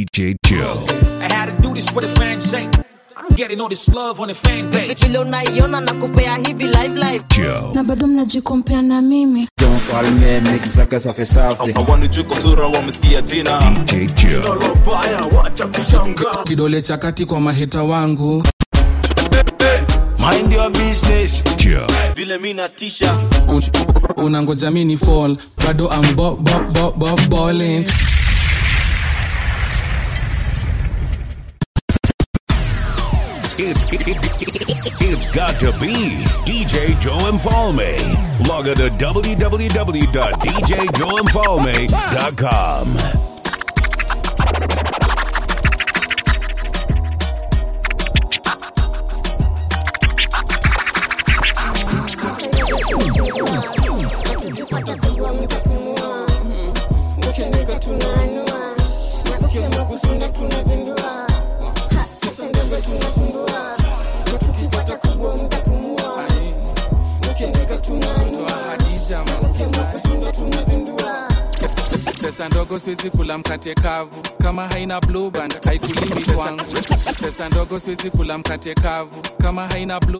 DJ Joe. I had to do this for the fans' sake. I'm getting all this love on the fan page. Vile unaiona na kupea hivi live Joe. Na bado mnajikompea na mimi. Don't fall me mix zake safi safi. Hawani juko sura wamesikia jina. DJ Joe. Kidole cha kati kwa maheta wangu. Mind your business. Joe. Vile mimi natisha. Unangoja mini fall. Bado I'm balling. It's got to be DJ Joe Mfalme. Log on to www.djjoemfalme.com. Pesa ndogo siwezi kula mkate kavu kama haina blue band haikuliwi kwangu. Pesa ndogo siwezi kula mkate kavu kama haina blue.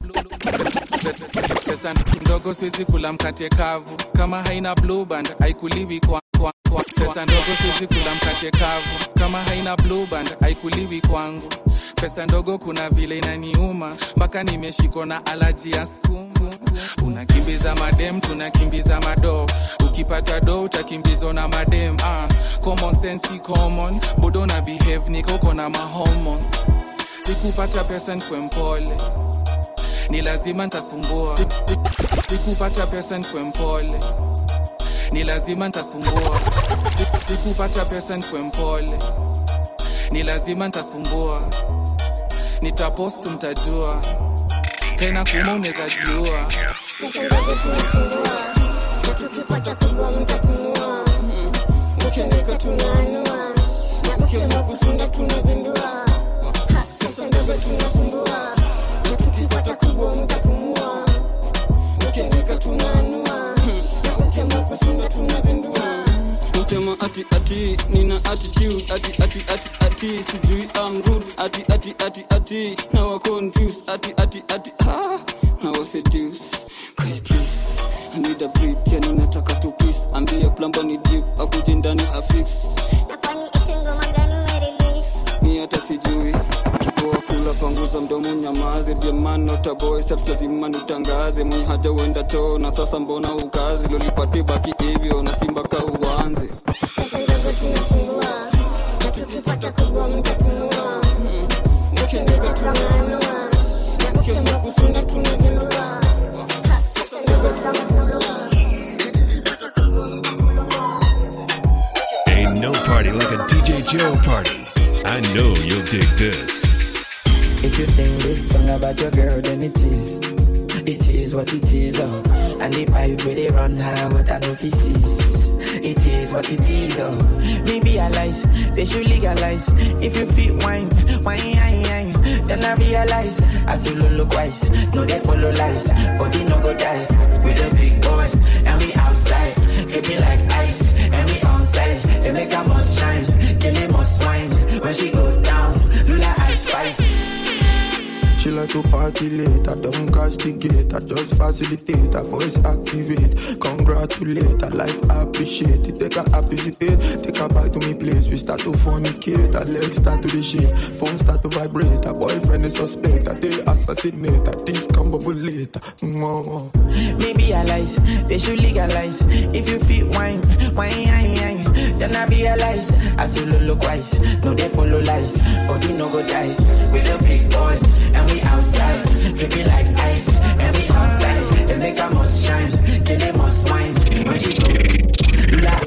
Pesa ndogo siwezi kula mkate kavu kama haina blue band haikuliwi kwangu. Pesa ndogo siwezi kula mkate kavu kama haina blue band haikuliwi kwangu. Pesa ndogo kuna vile inaniuma mpaka nimeshikwa na allergy ya skumbu. Unakimbiza madem tunakimbiza mado. Ukipata do utakimbizwa na madem. Common sense ki common. Bodo na behave niko na mahormones. Sikupata pesa nkwe mpole. Ni lazima nitasumbua. Sikupata pesa nkwe mpole. Ni lazima nitasumbua. Sikupata pesa nkwe mpole. Ni lazima nitasumbua. Nitapost mtajua. Tena kuma unaweza jiua. Pesa ndogo tunasumbua. Na tukipata kubwa mtapumua. Ukiandika tunaanua. Na ukiamua kusunda tunazindua. Pesa ndogo tunasumbua. Na tukipata kubwa mtapumua. Ukiandika tunaanua. Na ukiamua kusunda tunazindua. Usema ati nina attitude ati sijui I'm rude ati now I confused ati now I seduce. Guys please I need a break yani nataka to peace. Ambia plumber ni deep akuje ndani afix. Na kwani isingo magani umerelease. Ni hata sijui kipoa kula panguza mdomo nyamaze. Dear man not a boy self lazima nitangaze. Mwenye haja uenda choo na sasa mbona ukazi. Lolipate baki hivyo na simba ka uanze. Pesa ndogo tunasumbua. Na tukipata kubwa mtapumua. Ukiandika tunaanua. Na ukiamua kusunda tunazindua. Pesa ndogo tunasumbua. Ain't no party like a DJ Joe party. I know you'll dig this. If you think this song about your girl, then it is what it is. And the pipe where they run high, what I know if it is. It is what it is. Maybe I lies, they should legalize. If you feel wine, then I realize. As you look wise, no they follow lies. Body no go die, with the big boys. And we outside, keep me like ice. And we outside, they make a must shine. Kill me must wine, when she go down, Lula ice spice. She like to party late, I don't catch the gate, I just facilitate, her voice activate, congratulate, her life appreciate it, take her happy pay, take her back to me place, we start to fornicate, her legs start to the shake, phone start to vibrate, her boyfriend is suspect, I they assassinate, her this come bubble later, Maybe I lies, they should legalize, if you feel wine, then I realize, as you look wise, no they follow lies, body no go die, with the big boys, and we outside, dripping like ice, and we outside, they make a must shine, kill they must wine, when she go, laugh.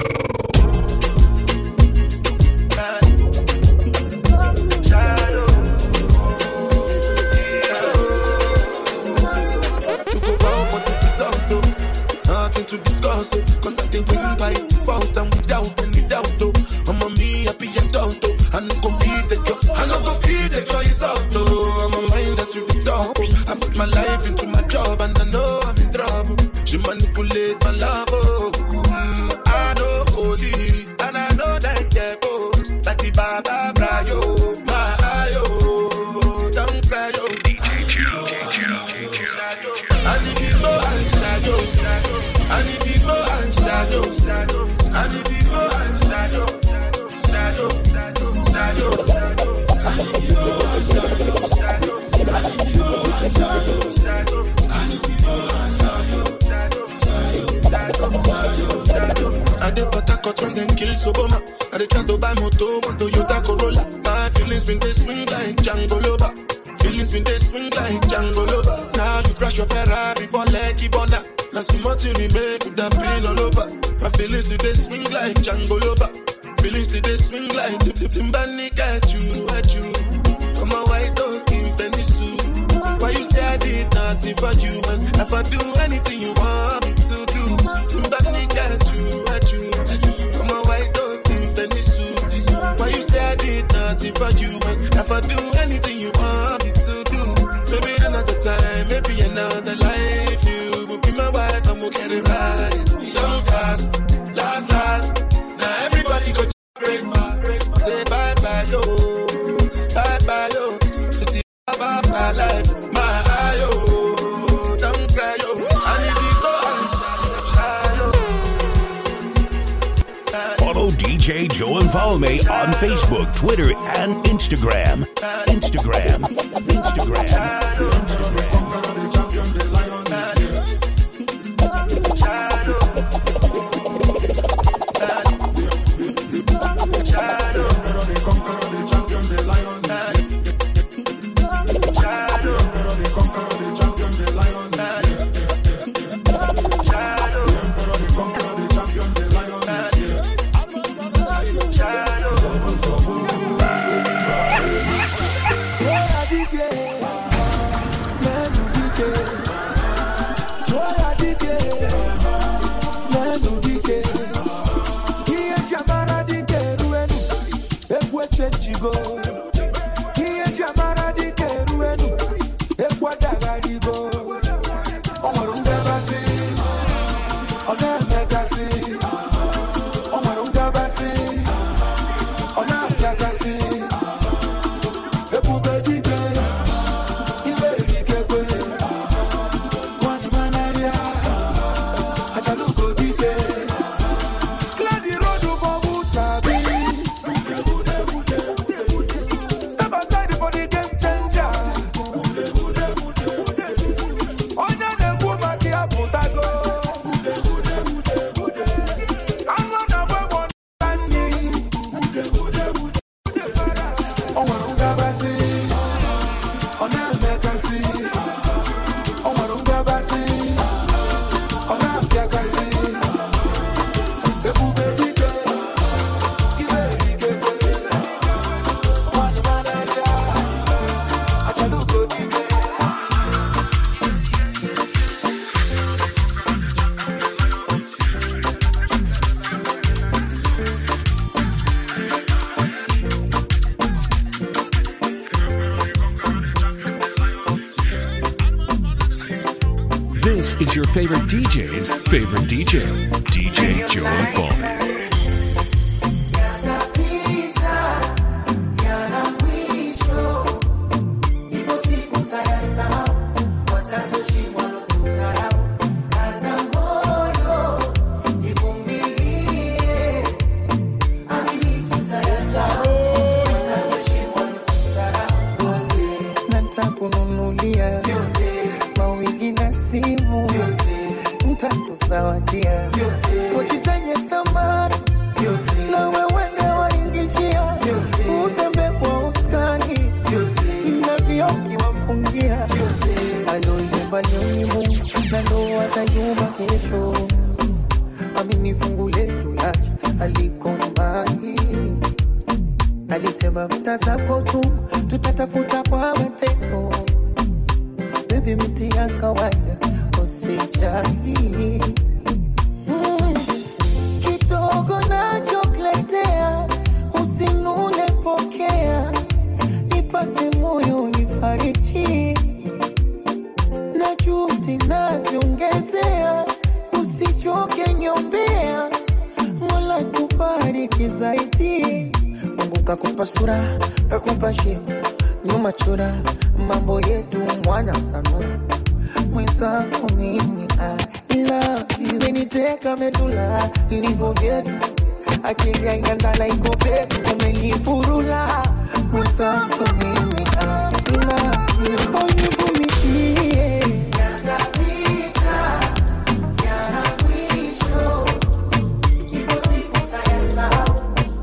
Nothing to discuss, cause I think we by default and without any doubt, I'm a me happy adult, I no go feed the joy is out, I'm a mind that's really top, I put my life into my job and I know I'm in trouble, she manipulate my love, I know holy, and I know that devil, like the Baba Bra. I dey Port when them kill Soboma. I dey try to buy moto, want Toyota Corolla. My feelings been they swing like Django Lover. Feelings been they swing like Django Lover. Now you crash your Ferrari for Lucky Bonda. Now so much you remain with that pain all over. My feelings they swing like Django Lover. Feelings they swing like Timbani at you. Come on, why don't you finish too? Why you say I did nothing for you? And if I do anything you want me to do, Timbani at you. Come on, why don't you finish too? Why you say I did nothing for you? And if I do anything you want me to do, maybe another time, maybe another life, you will be my wife and we'll get it right. Don't last. Now everybody go break say bye-bye, yo. Bye-bye, yo. To the bye-bye life, my eye, yo. Don't cry, yo. I need to go and Follow DJ Joe and Falme on Facebook, Twitter, and Instagram. This is your favorite DJ's favorite DJ, DJ Joe and Falme. Alisema mtazako tu tutatafuta kwa mateso. Baby miti ya kawaida usijali. Kidogo nachokuletea usinune pokea. Nipate moyo nifariji. Na juhudi naziongezea usichoke niombea. Mola tubariki zaidi. Mungu kakupa sura, kakupa shepu, nyuma chura, mambo yetu mwana sanura. Mwenzako mimi I love you. Umeniteka medula, nilipo vyetu, akili ya ngandala iko peku, umenifurula. zako mimi univumilie. Yatapita, yana mwisho, ipo siku tayasahau.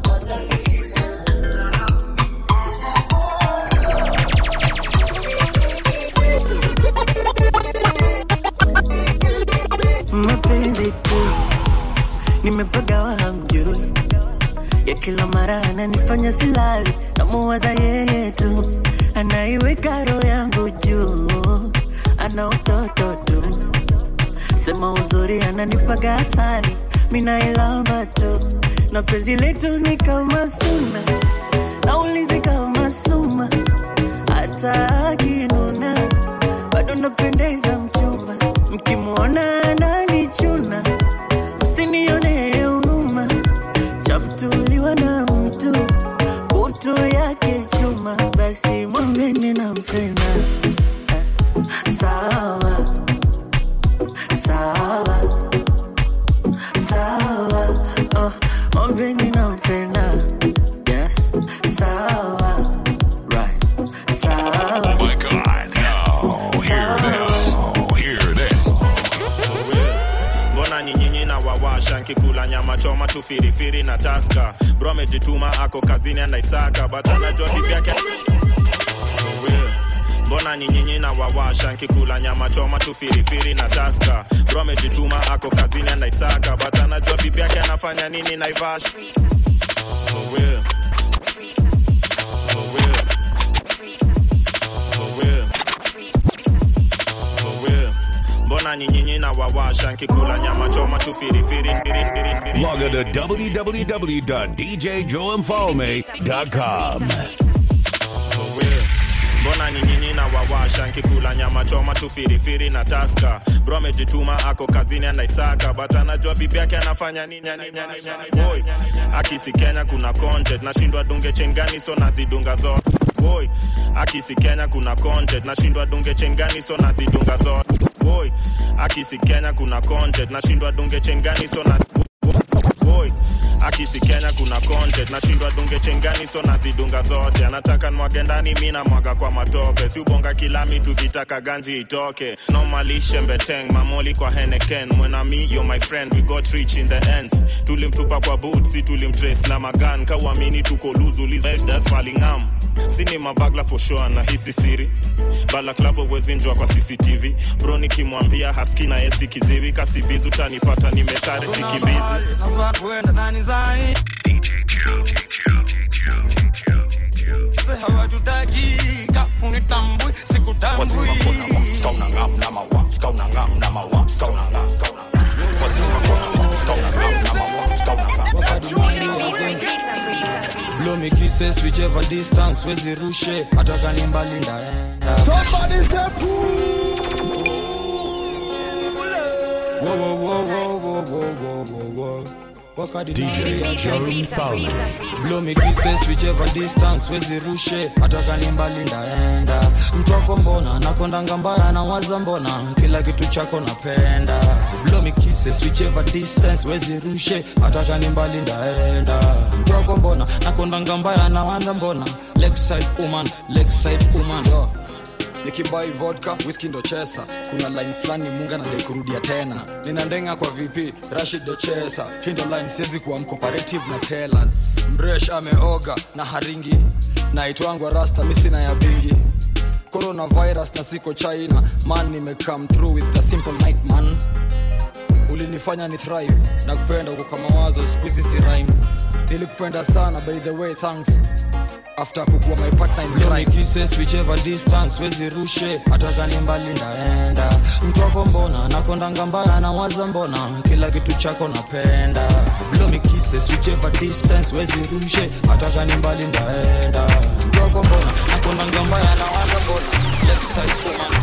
Mapenzi tu nimepaga wangu juu ya kila mara ananifanya silali, namuwaza yeye tu, anaiweka roho yangu juu, ana utoto tu, sema uzuri ananipaga asali, mina ilamba tu, na penzi letu ni kama suna, naulizi kama suma, hata akinuna bado napendeza mchumba, mkimuona ananichuna msinione huruma, chamtuliwa na mtu kutu yake chuma, basi mwambeni nampenda. Sawa sawa sawa, oh, mwambeni nampenda. Yes, sawa, right, sawa. Oh my God, now hear this, hear this. Mbona nyinyi na wawasha nkikula nyama choma tu firifiri na taska, bro amejituma ako kazini anaisaka, but anajua bibi yake. Mbona nyinyi na wawasha nkikula nyama choma tu firifiri na taska, bro amejituma ako kazini anaisaka, but anajua bibi yake anafanya nini Naivasha. For real, for real, for real, for real. Mbona nyinyi na wawasha nkikula nyama choma tu firifiri. Log on to www.djjoemfalme.com. For real. Mbona nyinyi na wawasha nkikula nyama choma tu firifiri na taska, bro amejituma ako kazini anaisaka, but anajua bibi yake anafanya nini. Boy, akisi Kenya kuna content, nashindwa dunge chengani so nazidunga zote. Boy, akisi Kenya kuna content, nashindwa dunge chengani so nazidunga zote. Boy, akisi Kenya kuna content, nashindwa dunge chengani so nazidunga. Boy, akisi Kenya kuna content, nashindwa dunge chengani so nazidunga zote. Anataka nwage ndani mina mwaga kwa matope, si ubonga kilami tukitaka ganji itoke. Normally shembeteng mamoli kwa Henneken, mwena me you're my friend, we got rich in the end. Tulimtupa kwa boot, si tulimtrace na magan, kawamini tuko luzu liz death falling arm. Sini mabagla for sure na hisi siri, bala klapo wezinjwa kwa CCTV, bro nikimwambia haski na esi kiziwi, kasibizu tanipata nimesare sikimbizi. DJ Joe. Say how to dakika unitambui sikutambui. Skauna ngam na mawa, skauna ngam na mawa, skauna ngam. Blow me kisses whichever distance, wezi rushe hata kani mbali ndaenda. Somebody say pool. Whoa. DJ Joe Falme. Blow me kisses whichever distance, wezi rushe hata kani mbali ndaenda. Mtoko mbona nakondanga mbaya na waza mbona kila kitu chako napenda. Blow me kisses whichever distance, wezi rushe hata kani mbali ndaenda. Mtoko mbona nakondanga mbaya na waza mbona lakeside woman yo. Nikibai vodka, whisky ndo chesa. Kuna line flani munga na kurudia tena. Ninandenga kwa VP, Rashid do chesa. Hindo line siezi kuwa cooperative na tellers. Mresh ameoga na haringi, na itwangwa rasta misi na ya bingi. Coronavirus na siko China, man nime come through with a simple night man. Ulinifanya ni thrive, na kupenda uko kama wazo, squeezy si rhyme. Nilikupenda sana by the way, thanks. After kukuwa my partner in crime, kisses whichever distance, wezi rushe hata kani mbali ndaenda. Mtoko mbona nakondanga mbaya na waza mbona kila kitu chako napenda. Blow me kisses whichever distance, wezi rushe hata kani mbali ndaenda. Mtoko mbona nakondanga mbaya na waza mbona lakeside woman.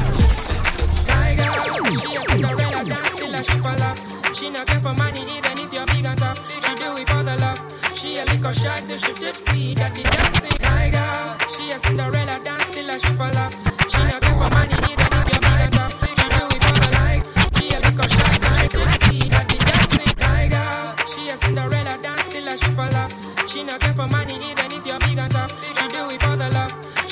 She a Cinderella dance till a she fall off. She not care for money even if you're big and tough. She do it for the love. She a liquor shot till she tipsy, that be dancing. My girl, she a Cinderella dance till a she fall off. She not care for money even if you're big and tough. She do it for the like. She a liquor shot till she tipsy, that be dancing. My girl, she a Cinderella dance till a she fall off. She not care for money even if you're big and tough. She do it for the love.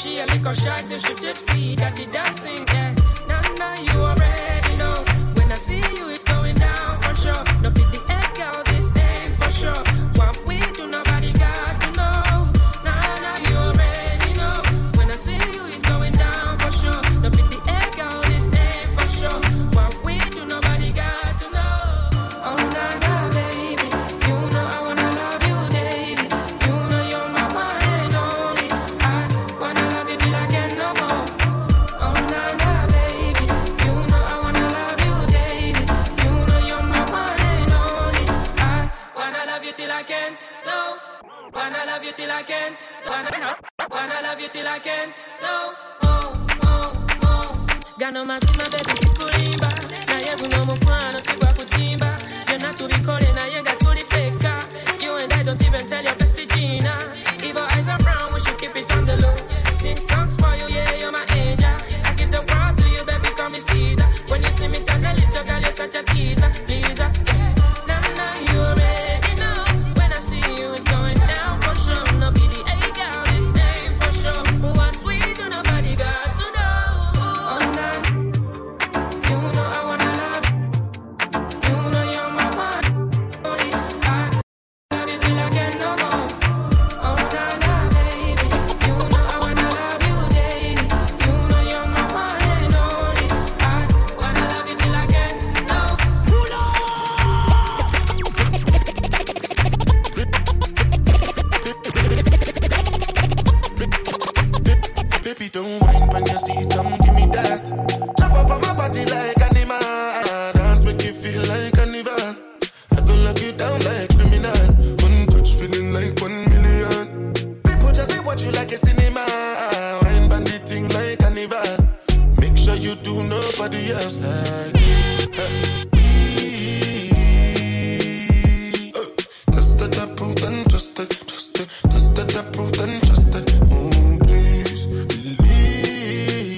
She a little shy till she tipsy, that the dancing, yeah. Nah, you already know. When I see you, it's going down for sure. Don't be the egg girl, this ain't for sure. What we do, nobody got to know. Nah, you already know. When I see you, it's going down for sure. Don't be the egg girl, this ain't for sure. What we do, nobody got to know. Oh, nah, baby. You know I wanna love you daily. You know you're my one and only. I wanna love you till I can't no more. Oh, nah, baby. You know I wanna love you daily. You know you're my one and only. I wanna love you till I can't, no. Wanna love you till I can't. Wanna love you till I can't, no. Gano masima baby sikulimba. Na yegu no mkwano sigwa kutimba. You're not to be calling, na yenga tuli feka. You and I don't even tell your bestie Gina. Evil eyes are brown, we should keep it on the low. Sing songs for you, yeah, you're my angel. I give the world to you, baby, call me Caesar. When you see me turn a little girl, you're such a teaser. Pleaser, yeah. Nah, you already know. When I see you, it's going down for sure. No be the A girl, this name for sure. What we do, nobody got to know. Oh, nah. You know I wanna love you. You know you're my one. Only I love you till I can't no more. Oh, nah, baby. You know I wanna love you daily. You know you're my one and only. I wanna love you till I can't no. Baby, don't whine when you see, come give me that. Jump up on my body like animal. Dance make you feel like carnival. I go lock you down like criminal. One touch feeling like 1 million. People just they watch you like a cinema. Wine bandit thing like carnival. Make sure you do nobody else like me. Tested, approved and trusted. Tested, approved and trusted. Oh, please believe.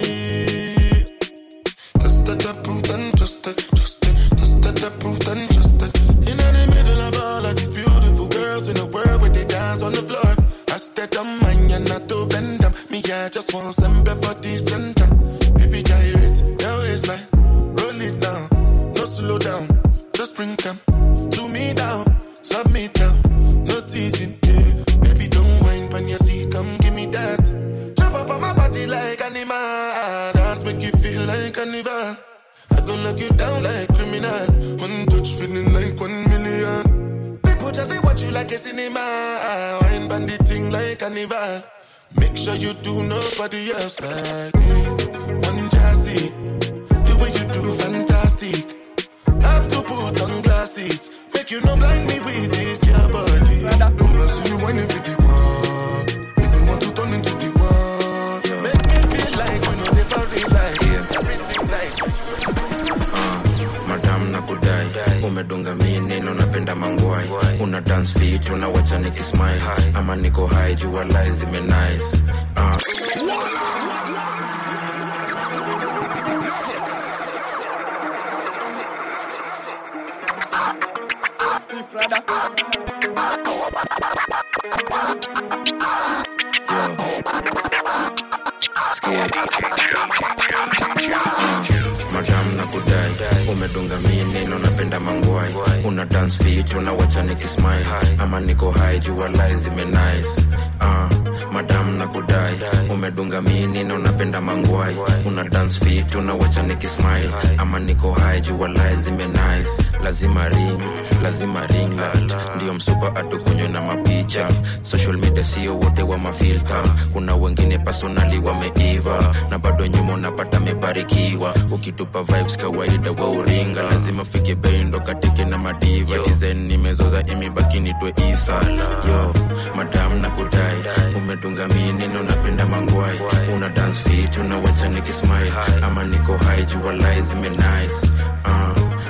Tested, approved and trusted. Tested, approved and trusted. In the middle of all of these beautiful girls in the world where they dance on the floor. I stayed on mine and not to bend them. Me, I just want some for the center. Baby, gyrate your waistline. Roll it down, no slow down. Just bring them to me now. Submit now, no teasing. Yeah. Baby, don't whine when you see, come give me that. Jump up on my body like animal. Dance make you feel like carnival. I go lock you down like criminal. One touch feeling like 1 million. People just they watch you like a cinema. Wine bandit thing like carnival. Make sure you do nobody else like me. One jazzy, the way you do fantastic. Have to put on glasses. Make you no blind me with this your body. Wanna see you whining for the wall. Make you want to turn into the wall. Make me feel like we know never realize everything nice. Madam na kudai umedunga mini no napenda mangwai. Una dance fit unawacha nikismile. Ama niko high jua lies zime nice. Madam na kudai umedunga mini no napenda mangwai. Una dance fit unawacha nikismile. Ama niko high jua lies zime nice. Madam na kudai umedunga mini no napenda mangwai. Una dance fit unawacha nikismile. Ama niko high jua lies zime nice. Lazima ring light. Ndio msupa atukunywe na mapicha. Social media sio wote wa mafilter. Kuna wengine personally wameiva. Na bado nyuma unapata mebarikiwa. Ukitupa vibes kawaida wa uringa. Lazima fike bendo katike na madiva. Design nimezoza imebaki nitwe Isa. Yo, madam na kudai umedunga mini no napenda mangwai. Una dance fit unawacha nikismile. Ama niko high jua lies zime nice.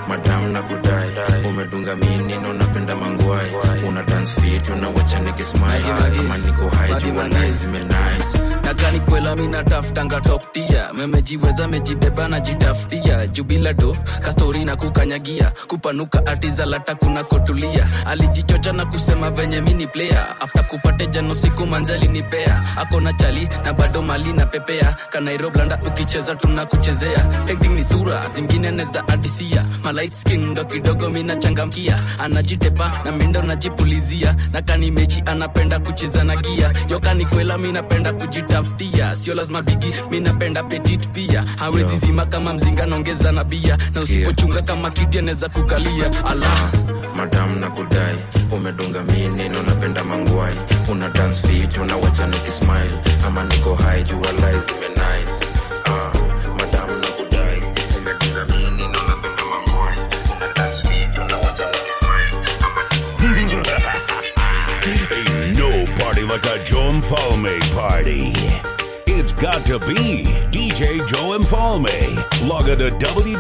madam na kudai. Umedunga mini na unapenda mangwai. Una dance fit, unawacha nikismile. Kama niko high, jua lies nice. Nagani kwela mina taftanga top tier. Memejiweza mejibeba na jitaftia. Jubila do, kastori na kukanyagia. Kupanuka atiza lata kuna kotulia. Alijichocha na kusema venye mini player. After kupate jano siku manzali nipea. Ako na chali na bado mali na pepea. Kanairo blanda ukicheza tunakuchezea. Painting ni sura, zingine neza adisia. Ma light skin ndo kidogo mina changamkia. Anajitepa na mindo najipulizia. Na kani mechi anapenda kucheza na gia. Yoka ni kwela mina penda kujitaftia. Sio lazima bigi mina penda petit pia. Hawezi zima kama mzinga nongeza na bia. Na usipochunga kama kiti aneza kukalia. Allah madam na kudai. Umedunga mini na unapenda mangwai. Una dance fit, unawacha nikismile. Ama niko high, jua lies nice. Madam na kudai. Umedunga mini na unapenda mangwai. Una dance fit, unawacha nikismile. Ama niko high. Ain't no party like a Joe Mfalme party. It's got to be DJ Joe Mfalme. Log on to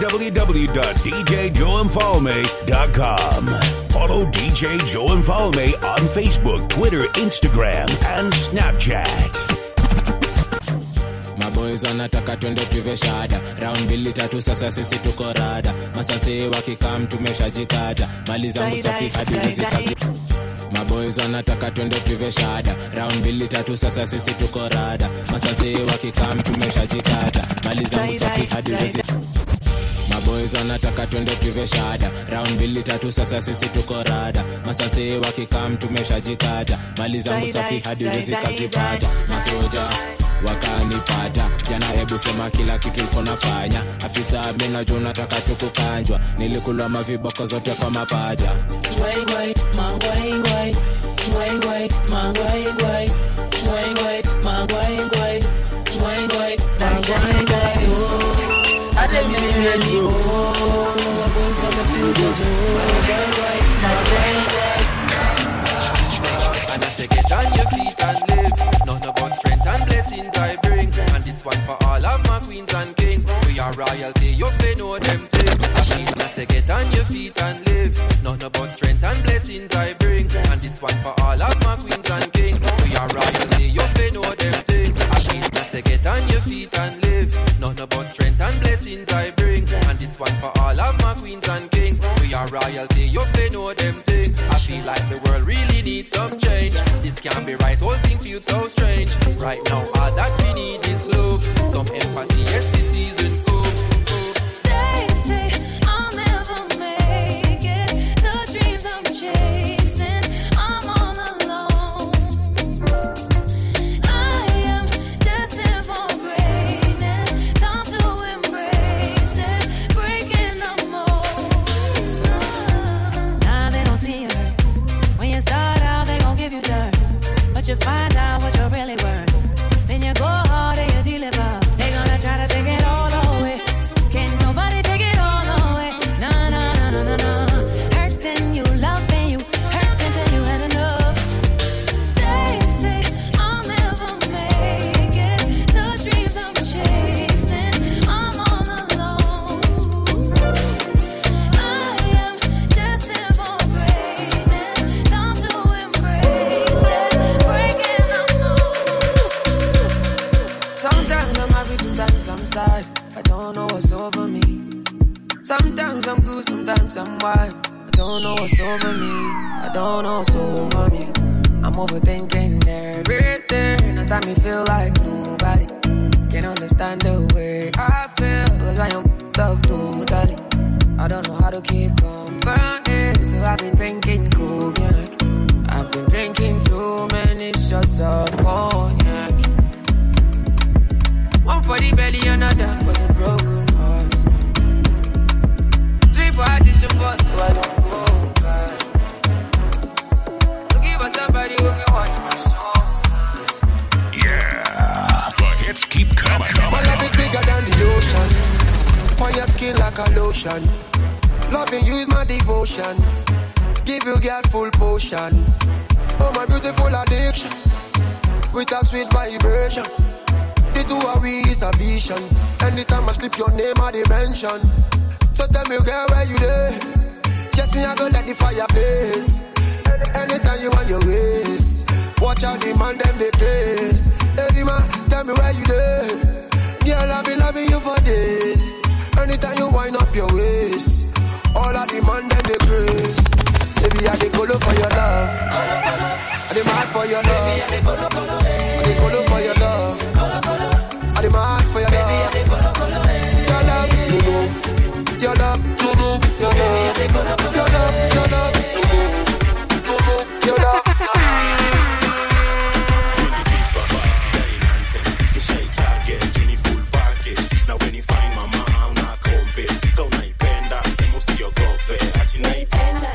www.djjoemfalme.com. Follow DJ Joe Mfalme on Facebook, Twitter, Instagram, and Snapchat. Maboys wanataka twende tuve shada. Round mbili tatu sasa sisi tuko rada. Masante wakikam tumeshajikata. Mali zangu safi hadi wezi kazi. Maboys wanataka twende tuve shada. Round mbili tatu sasa sisi tuko rada. Masante wakikam tumeshajikata. Mali zangu safi hadi wezi. Maboys wanataka twende tuve shada. Round mbili tatu sasa sisi tuko rada. Masante wakikam tumeshajikata. Mali zangu safi hadi wezi kazipata. Masoja wakanipata jana, ebu sema kila kitu uko nafanya. Afisa mena juu nataka tukukanjwa. Nilikula maviboko zote kwa mapaja. Ngwai ngwai, mangwai ngwai. Ngwai ngwai, mangwai ngwai. Ngwai ngwai, mangwai ngwai. Ngwai ngwai, mangwai ngwai. Ate mimi ready. Wabon soka fingojo. Ngwai ngwai, mangwai ngwai. And I say get on your feet and live. None about strength and blessings I bring. And this one for all of my queens and kings. We are royalty, you may know them things. I say get on your feet and live. None about strength and blessings I bring. And this one for all of my queens and kings. We are royalty, you may know them things. I say get on your feet and live. None about strength and blessings I bring. And this one for all of my queens and kings. We are royalty, you may know them things. I feel like the world really needs some change. This can't be right, whole thing feels so strange. Right now all that we need is love. Some empathy, yes, this season go. They say I'll never make it. The dreams I'm chasing, I'm all alone. I am destined for greatness. Time to embrace it, breaking the mold. Now they don't see it. When you start out, they gon' give you dirt. But you find out what you're really worth. Then you go hard and you deliver. They gonna try to take it all away. Can't nobody take it all away. Nah, nah, nah, nah, nah, nah. Hurting you, loving you, hurting till you had enough. They say I'll never make it. The dreams I'm chasing, I'm all alone. I am destined for greatness. Time to embrace it, breaking the mold. Sometimes I'm happy, sometimes I'm sad. I don't know what's over me. Sometimes I'm good, sometimes I'm wild. I don't know what's over me. I don't know what's over me. I'm overthinking everything. Now that me feel like nobody can understand the way I feel. Cause I am up totally. I don't know how to keep company. So I've been drinking cognac. I've been drinking too many shots of cognac. One for the belly, another for the broken heart. 3 for addition, but so I don't go back. To give us somebody who can watch my show. Yeah, the hits keep coming. My love is bigger than the ocean. On your skin like a lotion. Loving you is my devotion. Give you girl full potion. Oh, my beautiful addiction. With a sweet vibration. The two of we is a vision. Anytime I slip your name, I dimension. So tell me, girl, where you there? Just me, I go let the fire blaze. Anytime you want your ways. Watch out, the man, them they trace. Hey, man, tell me where you there? Girl, I've been loving you for days. Anytime you wind up your waist, all of the man, them they praise. Baby, I dey colo for your love. I dey mad for your love. I dey colo for your love. I dey mad for your love. Your love, you know. Your love, you know. Your love, your love, your love, your love. Now when you find mama, una kompe. Kau naipenda, sema usiogope. Ati naipenda.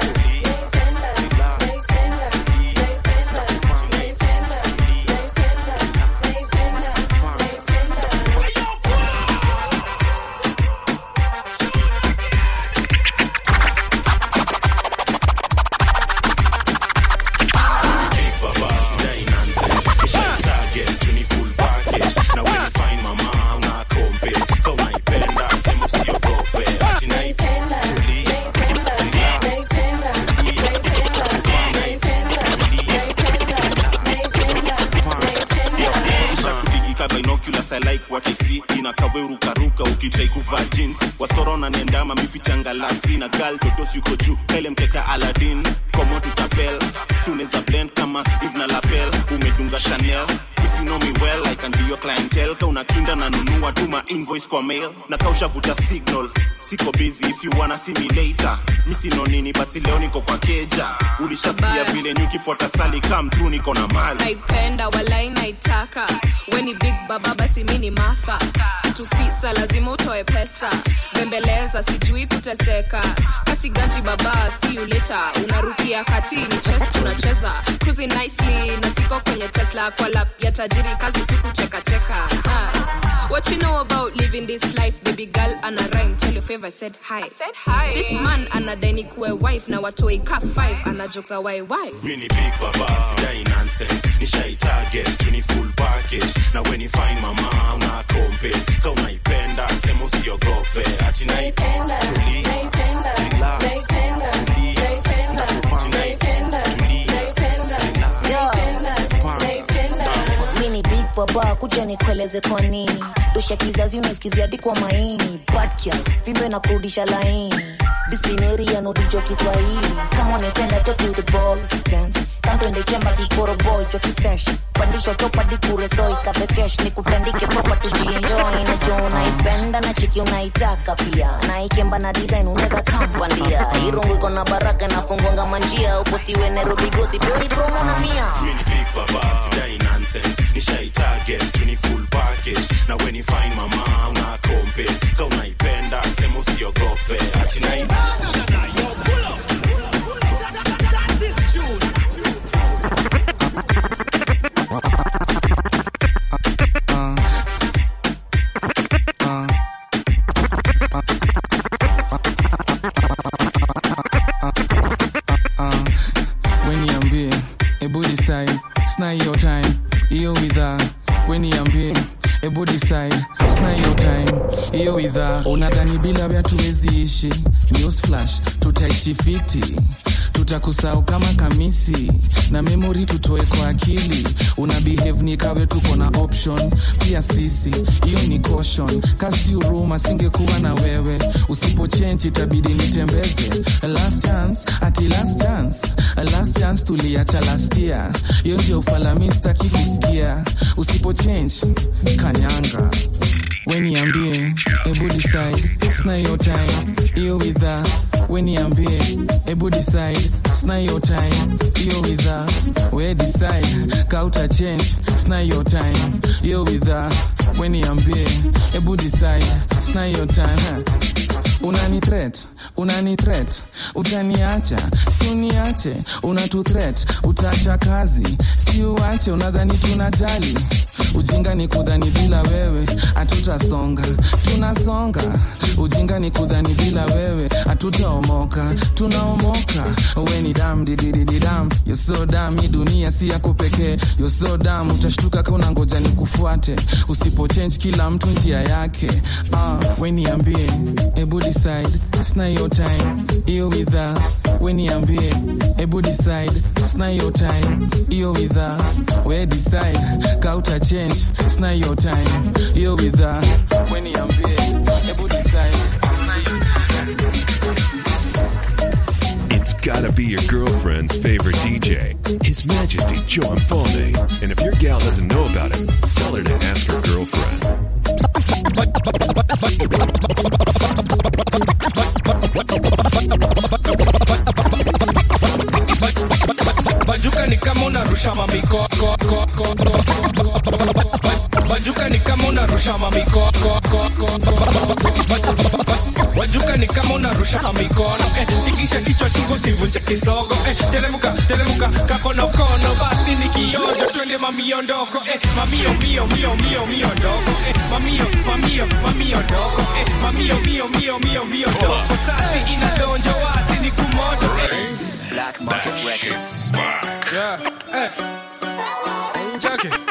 I like what I see. Inakawerukaruka ukitrai kuvaa jeans. Wasoro na nendama mifichanga lasi. Na gal totos yuko juu pele mkeka Aladdin. Komo tutapel tuneza blend kama Yves na Lapel. Umedunga Chanel. If you know me well, I can be your clientele. Ka unakinda na nunua tuma invoice kwa mail. Na kausha vuta signal. Siko busy if you wanna see me later. Misi no nini but si leo niko kwa keja. Ulishasikia vile nyuki fuata sali come through niko na mali. Naipenda walai naitaka. Weni big baba basi mini Martha. Tufisa lazima utoe pesa. Bembeleza sijui kuteseka. Kasi ganji baba see you later. Unarukia kati ni chess tunacheza. Cruising nicely na siko kwenye Tesla. Kwa lap ya tajiri kazi tuku cheka cheka. What you know about living this life? Baby girl ana rhyme. Tell your favor said hi. I said hi. This man anadai kuwe wife na watoi cup 5. Ana jokes a why. Mini big baba sidai nonsense. Nishai target tuni full package. Na when you find mama una kompe. Ka unaipenda sema usiogope. Ati naipenda. Baba kuja nikueleze kwa nini dosha kizazi unasikizia hadi kwa maini badkia vimbe na kurudisha laini disciplinary ya nodijo Kiswahili kama unapenda to do the balls dance kando ende chemba kikoro boy cho kisesh pandisha topa di kure soi kafe cash ni kutandike proper tujienjoy na jo naipenda na chiki unaitaka pia na ikemba na design unaweza kampandia irungu iko na baraka na fungwanga manjia upostiwe Nairobi gossip ni promo na mia Mini big baba sidai nonsense. Nishai target tuni full package. Na when you find mama una kompe. Ka unaipenda sema usiogope. Ati naipenda. Yo pull up. This tune. When niambie ebu decide sna your time iyo witha when niambie ebu decide sna your time iyo witha unadhani bila vya tuwezi ishi news flash tutaishi fiti tutakusahau kama kamisi na memory tutoe kwa akili una behave ni kawe tuko na option pia sisi hiyo ni caution kasi uruma singekuwa na wewe usipo change itabidi nitembeze last chance tuliacha last year hiyo ndio ufalamista kikusikia usipo change kanyanga when niambie ebu decide sna your time iyo witha when niambie ebu decide sna your time iyo witha we decide kauta change sna your time iyo witha when niambie ebu decide sna your time unani threat utaniacha si uniache unatu threat utaacha kazi si uache unadhani tunajali ujinga ni kudhani bila wewe hatutasonga tunasonga ujinga ni kudhani bila wewe hatutaomoka tunaomoka wewe ni dam didididam you're so damn hii dunia si yako pekee you're so damn utashtuka kama unangoja nikufuate tufuate, usipo change kila mtu njia yake. We niambie, ebu decide, sina your time, iyo witha. We niambie, ebu decide, sina your time, iyo witha. We decide, kauta change, sina your time, iyo witha. We niambie, ebu decide, sina your time. It's gotta be your girlfriend's favorite DJ, His Majesty Joe Mfalme. And if your gal doesn't know about him, tell her to ask her girlfriend. Banjuka ni kama unarusha mamiko. Banjuka ni kama unarusha mamiko. Banjuka ni kama unarusha mikono. Tikisha kichwa chungu sivunje kisogo. Teremuka kakono kono. Basi ni kionjo twende mamio ndoko. Mamio ndoko. Mamio ndoko. Mamio ndoko. Sasi inadonjo wasi ni kumodo. Black Market Records. Yeah. Check it.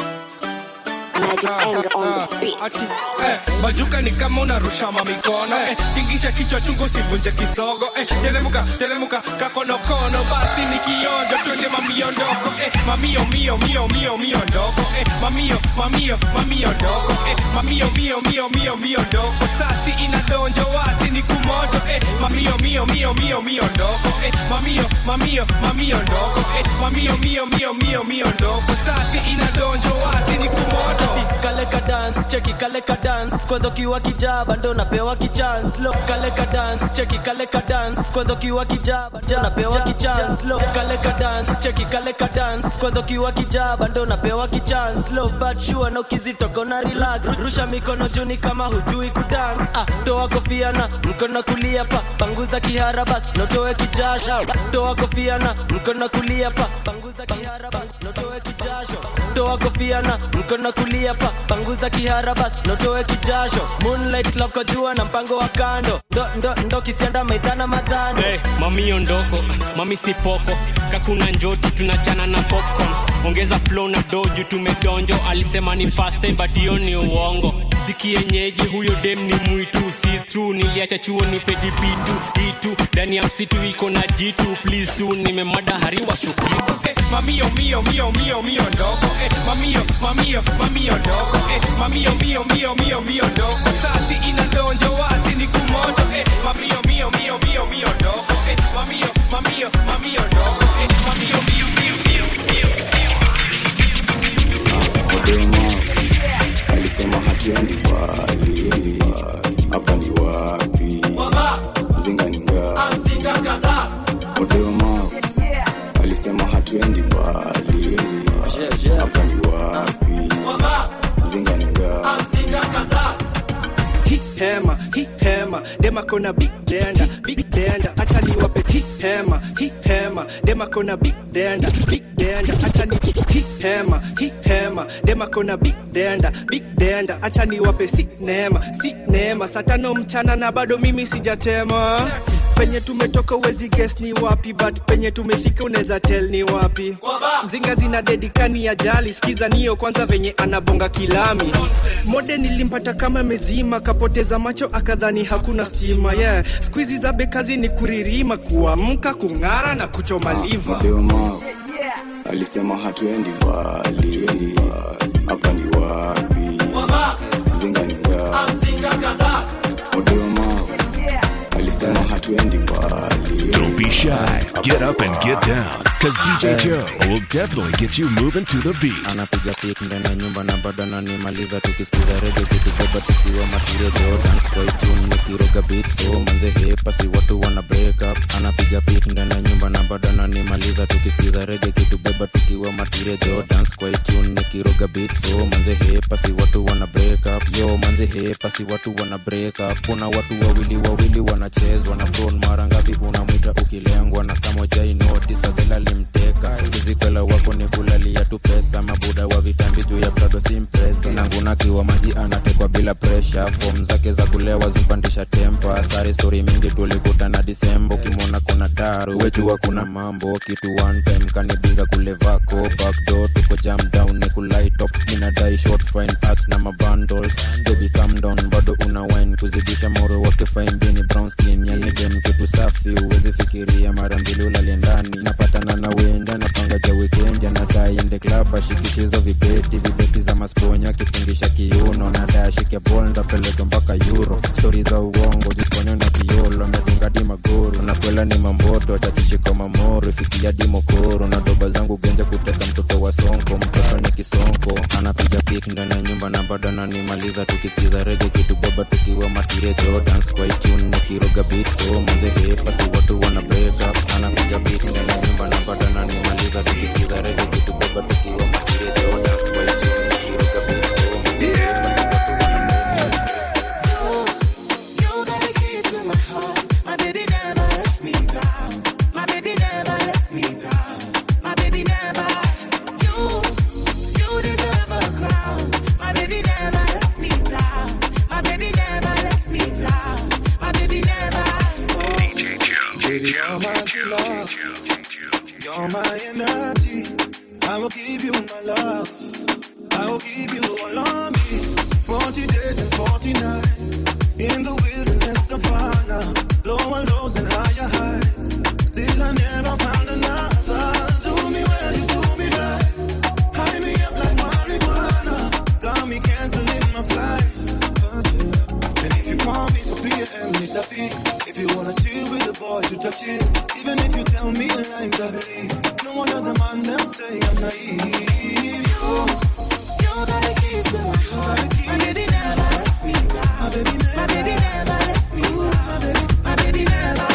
Banjuka ni kama unarusha mikono. Tingisha kichwa chungu sivunje kisogo. Teremuka kakono kono. Basi ni kionjo twende mamio ndoko. Mamio ndoko. Mamio ndoko. Mamio ndoko. Sasi inadonjo wasi ni kumodo. Mamio ndoko. Mamio ndoko. Mamio ndoko. Sasi inadonjo wasi ni kumodo. Kaleka dance, cheki kaleka dance. Kwanza kiwa kijaba ndo napewa kichance. Look kaleka dance, cheki kaleka dance. Kwanza kiwa kijaba ndo napewa kichance. Look kaleka dance, cheki kaleka dance. Kwanza kiwa kijaba ndo napewa kichance. Look bad sure no kizito kona relax. Rusha mikono juni kama hujui kudance. Toa kofia na mkono kulia pa. Panguza kihara bas, notoe kijasho. Toa kofia na mkono kulia pa. Panguza kihara bas, notoe kijasho. Toa kofia na mkono kulia pa. Panguza kihara bas, notoe kijasho. Moonlight love kwa jua na mpango wa kando. Ndo kisianda maidana madhano. Hey, mami ondoko, mami sipoko. Kakuna njoti tunachana na popcorn. Ongeza flow na doju tumedonjo. Alisema ni fast time but hiyo ni uongo. Siki yenyeji huyo dem ni mwitu. See through niliacha chuo ni pedi pitu. Itu, ndani ya msitu iko na jitu. Please tu nimemada hariwa shukitu. Mamio ndoko. Mamio ndoko. Mamio ndoko. Sasi inadonjo wasi ni kumodo. Mamio ndoko. Mamio ndoko. Alisema hatuendi mbali. Hapa ni wapi? Mzinga ni ngapi? Odoma alisema hatuendi mbali. Hapa ni wapi? Mzinga ni ngapi? Hii hema, dema kona big denda, acha niwape hii hema, dema kona big denda, acha ni hii hema, dema kona big denda, acha niwape sinema, saa 5 mchana na bado mimi sijatema. Penye tumetoka uwezi guess ni wapi, but penye tumefika unaweza tell ni wapi. Mzinga zina dedikani ya jali, sikiza niyo kwanza venye anabonga kilami. Mode nilimpata kama mezima, kapoteza macho akadhani hakuna stima. Yeah, squeezy za bekazi ni kuririma, kuamka, kungara na kuchoma liva. Alisema hatuendi mbali. Hapa ni wapi? Mzinga ni ngapi? Odoma alisema hatuendi mbali. Don't be shy. Get up and get down, cause DJ Joe will definitely get you moving to the beat. Anapiga pick ndani ya nyumba na bado ananimaliza tukisikiza reggae tukibeba tukiwa material Jordan kwa tune nikiroga beat so manze hepa si watu wana break up. Anapiga pick ndani ya nyumba na bado ananimaliza tukisikiza reggae tukibeba tukiwa material Jordan kwa tune nikiroga beat so manze hepa si watu wana break up. Yo manze hepa si watu wana break up. Kuna watu wawili wanachezwa na phone mara ngapi unamwita ukilengwa na kama jai notice adela walimteka. Kizikwela wako ni kulalia tu pesa, mabuda wa vitambi juu ya Prado simpresa. Nanguna kiwa maji anatekwa bila pressure, form zake za kulewa zumpandisha tempa. Sari story mingi tulikutana Disembo, kimona kuna daru wejua kuna mambo. Kitu one time kanibiza kulevako, backdoor tuko jam down ni kulight up. Minadai short fine ass na mabundles, baby calm down bado una wine. Kuzidisha moro wake fine bini brown skin, yani dem kitu safi uwezi fikiria mara mbili ulale ndani. Napatana na wenda napanga ja weekend, anadai in the club ashikishizo vibeti za masponya kipungisha kiuno. Nadai ashike ball ndapeleka mpaka Euro, story za uongo jisponya na kiolo. Medunga di magoro na kwela ni mamboto, atachishiko mamoro ifikia di mokoro. Na doba zangu genja kuteka mtoto wa sonko, mtoto ni kisonko. Anapiga pick ndani ya nyumba na bado ananimaliza tukisikiza reggae kitu baba tukiwa matirejo. Dance kwa tune nikiroga beat so manze hepa si watu wana break up. Anapiga pick ndani ya nyumba na bado ananimaliza tukisikiza reggae kitu baba tukiwa matirejo. Dance kwa tune nikiroga beat so manze hepa si watu wana break up. You got the keys to my heart. My baby never lets me down. My baby never lets me down. My baby never. You deserve a crown. My baby never lets me down. My baby never lets me down. My baby never. Baby, you're my love. You're my energy. I will give you my love. I will give you all of me. 40 days and 40 nights in the wilderness savannah. Lower lows and higher highs. Still I never found another. Do me well, you do me right. High me up like marijuana. Got me canceling my flight. And if you call me for PM, hit a beat. If you wanna chill with the boys, you touch it. Even if you tell me lines, I believe. No one other man them say I'm naive. You got the keys to my heart. My baby never lets me down. My baby never lets me down. My baby never.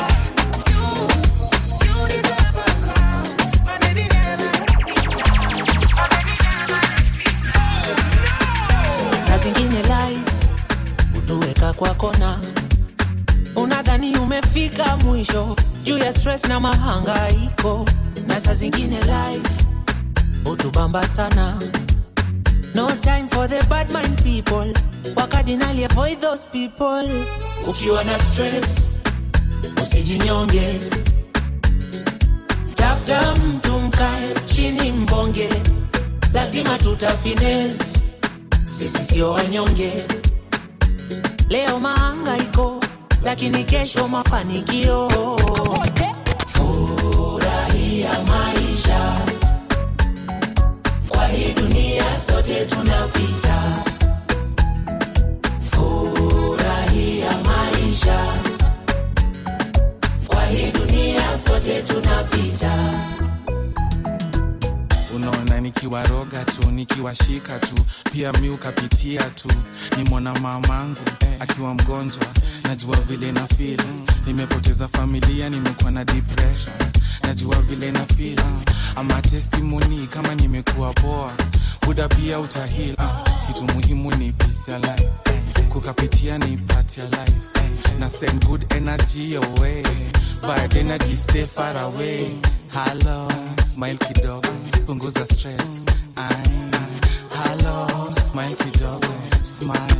You deserve a crown. My baby never lets me down. My baby never lets me down. Saa zingine life utuweka kwa kona, unadhani umefika mwisho juu ya stress na mahangaiko. Na saa zingine life utubamba sana. No time for the bad mind people, wakadinali avoid those people. Ukiwa na stress usijinyonge, tafuta mtu mkae chini mbonge. Lazima tutafines, sisi sio wanyonge. Leo mahangaiko, lakini kesho mafanikio. Furahia maisha, kwa hii dunia sote tunapita. Furahia maisha, kwa hii dunia sote tunapita. Unaona nikiwaroga tu, nikiwashika tu, pia mi ukapitia tu. Nimwona mamangu akiwa mgonjwa, najua vile na feel. Nimepoteza familia, nimekuwa na depression, najua vile na feel. Ama testimony kama nimekuwa poa, buda pia utahil. Kitu muhimu ni peace ya life, kukapitia ni part ya life. Na send good energy your way, bad energy stay far away. Hello, smile kidogo, punguza stress. Hello, smile kidogo, smile.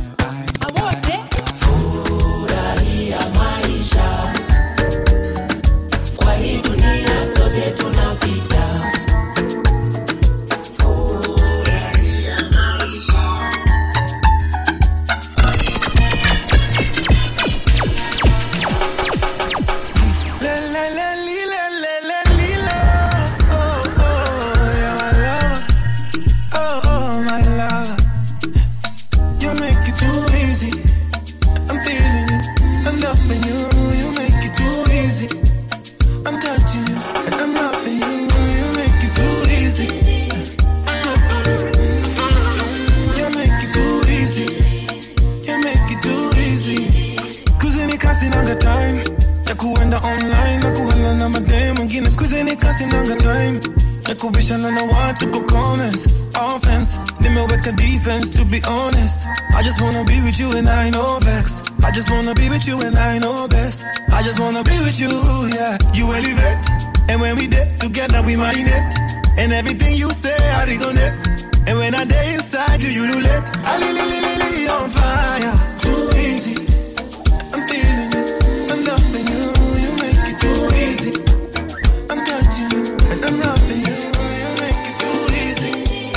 Furahia maisha, kwa hii dunia sote tunapita. Furahia maisha, kwa hii dunia sote tunapita. Kubishana na watu kwa comments, offense. Nimeweka defense to be honest. I just wanna be with you and I know vex. I just wanna be with you and I know best. I just wanna be with you, yeah. You elevate, And when we did together, we marinate. And everything you say, I resonate. And when I day inside you, you do it. I li on fire. Too easy. I'm feeling you. I'm loving you. You make it too easy. I'm touching you. And I'm loving you. You make it too easy.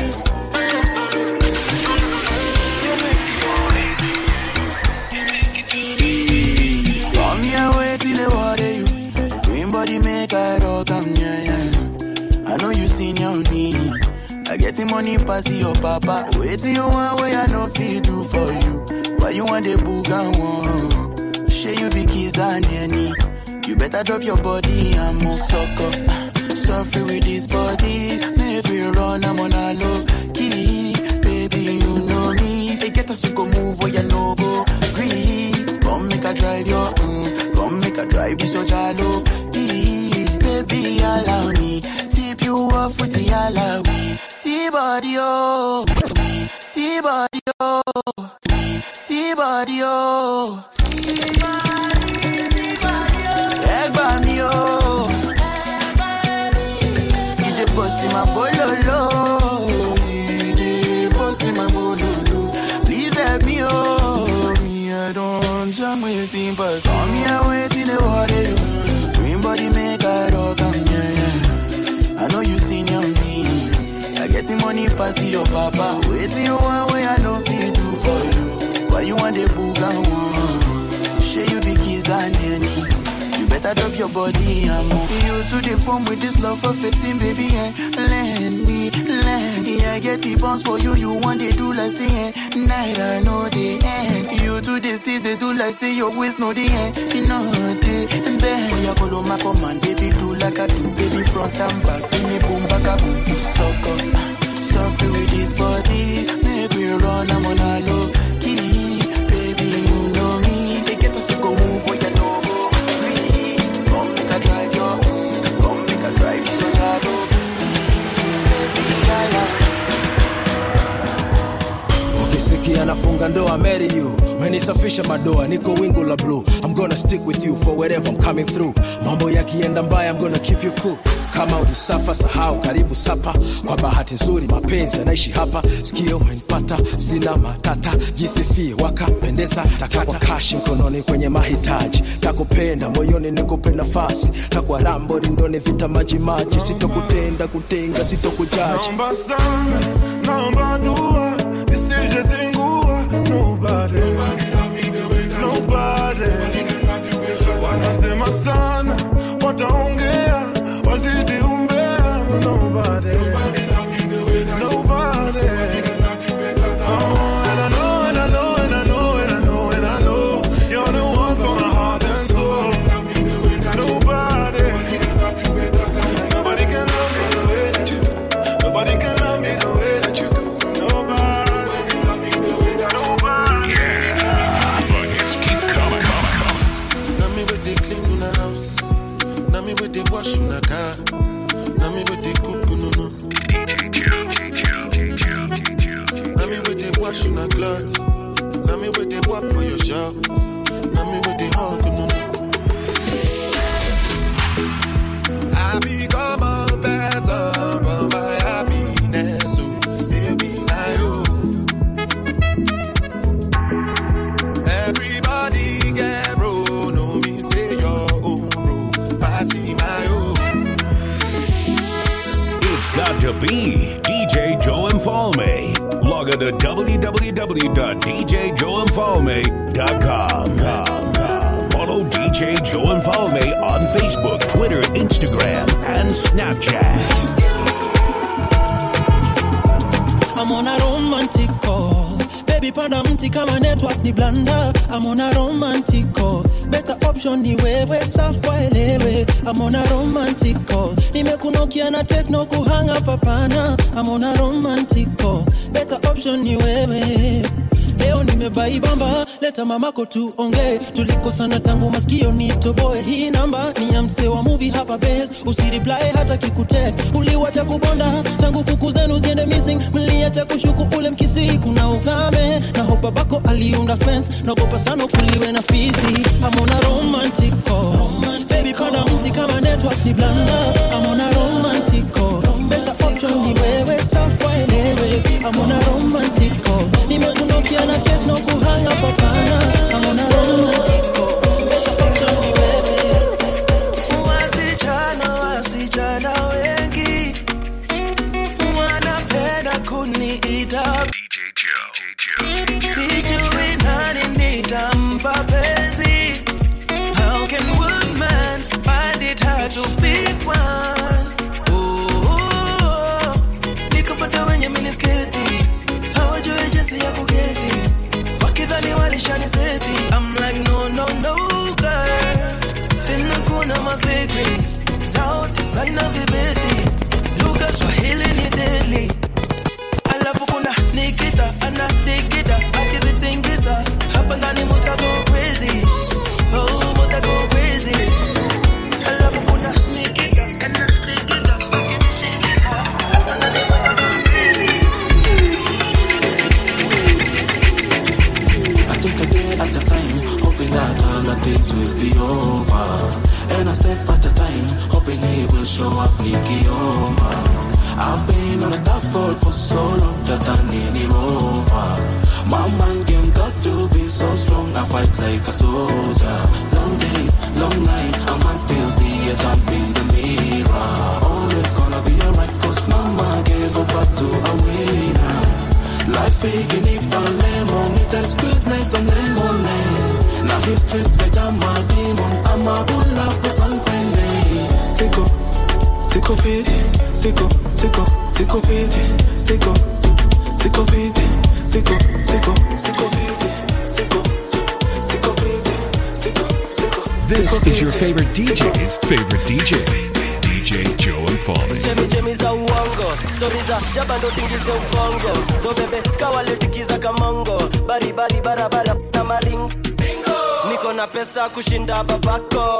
You make it too easy. You make it too easy. Come here, wait till the water you. Green body make I rock, yeah. I know you seen your knee. I get the money pass your papa. Wait till you want where I know feel do for you. Why you want the book and one? Share you be kiss than any. You better drop your body and move sucker. Suffer with this body. Make we run, I'm on a low key. Baby, you know me. They get us to go move where you know go. Green, come make a drive your come make a drive this your jalo. Baby, allow me. Tip you off with the alawi. See body, oh. See body, oh. See body, oh. Egg bunny, oh. It's the boss in my bololo. It's the boss in my bololo. Please help me, oh. Me, I don't jump with him, but on me, I wait in the water. Green body make a rock, yeah. I know you seen your me. I get the money pass your papa. Wait till you want where I know feel do for you. Why you want the book and one? Share you be kiss than any. You better drop your body and move. You to the phone with this love for 15, baby, and lend me. I get the bounce for you. You want they do like say night I know the end. You to the still they do like say your waist know the end. You know the bend. Oh, you follow my command, baby, do like I do, baby, front and back. Give me boom back a boom. Sucker, suffer with this body. Make we run, I'm on a low key. Baby, you know me. They get us to go move where you know go. Free, come make a drive your come make a drive this your jalo. Baby, I love. Ukisiki anafunga ndoa, marry you. Menisafisha madoa, niko wingu la blue. I'm gonna stick with you for wherever I'm coming through. Mambo yakienda mbaya, I'm gonna keep you cool. Kama ulisafa sahau, karibu sapa. Kwa bahati nzuri mapenzi yanaishi hapa. Sikio umenipata, sina matata. Jisifie wakapendeza, takwa kashi mkononi kwenye mahitaji. Takupenda moyoni nikupe nafasi. Takwa rambo rindoni vita maji maji. Sitokutenda kutenga, sitokujaji. Naomba sana, naomba dua. Nisije zingua. Nobody wanasema sana, wataongea, wazidi umbea. Nobody. Oh, and I know, and I know, and I know, and I know, and I know, you're the one for my heart and soul. Nobody can love me the way that you do. Nobody can love me the way that you do. Nobody. Yeah, the hits keep coming. Now me with the clean in the house. Now me with the wash in the car. Now me with the cook, no. Now me with the wash in the clothes. Now me with the walk for your shop. Now me with the hug, no. I become a person for my happiness, so still be my own. Everybody get roll, no me say your own, bro. Passing my own. It's got to be DJ Joe Infalme. Log on to www.djjoeinfalme.com. Follow DJ Joe Infalme on Facebook, Twitter, Instagram, and Snapchat. I'm on a romantic call. Baby panda mti kama network ni blanda. I'm on a romantic call. Better option ni wewe safa elewe. I'm on a romantic call. Nimekunokia na techno kuhanga papana. I'm on a romantic call. Better option ni wewe. Leo nimebaibamba, leta mamako tuongee. Tulikosana tangu masikio nitoboe. Hii namba ni ya msee wa movie hapa base. Usireply hata kikutext. Uliwacha kubonda tangu kuku zenu ziende missing. Mliacha kushuku ule mkisi kuna ukame. Na hope babako aliunda fence. Naogopa sana kuliwe na fizi. I'm on a romantic call. Baby panda mti kama network ni blanda. Sijui nani nitampa penzi. How can one man find it hard to pick one? Oh, nikapata wenye minisketi, hawajui jinsi ya kuketi, wakidhani walishaniseti. I'm like no girl, tena kuna masecrets, sauti sana vibeti, lugha Swahili ni deadly. Alafu kuna Nikita anadigida akizitingiza, hapa ndani muta go crazy. Oh, muta go crazy. Alafu kuna Nikita anadigida akizitingiza, hapa ndani muta go crazy. I take a day at a time, hoping that all the things will be over. And a step at a time, hoping he will show up Nikioma. I've been on a tough road for so long that I need him over. My man game got to be so strong, I fight like a soldier. Long days, long night, a man still see a jump in the mirror. Always gonna be alright, cause mama gave a battle a winner. Life faking it by lemon, it has squeeze make some lemonade. Now his streets where I'm a demon, I'm a bull up with some grenade. Sicko fit, sicko fit, sicko fit, sicko fit. This is your favorite DJ's favorite DJ, DJ Joe and Paulie. Chemi za uongo, story za jaba ndo tingize ukongo. Do bebe kawale tikiza kamongo, bari barabara na maring. Niko na pesa kushinda babako.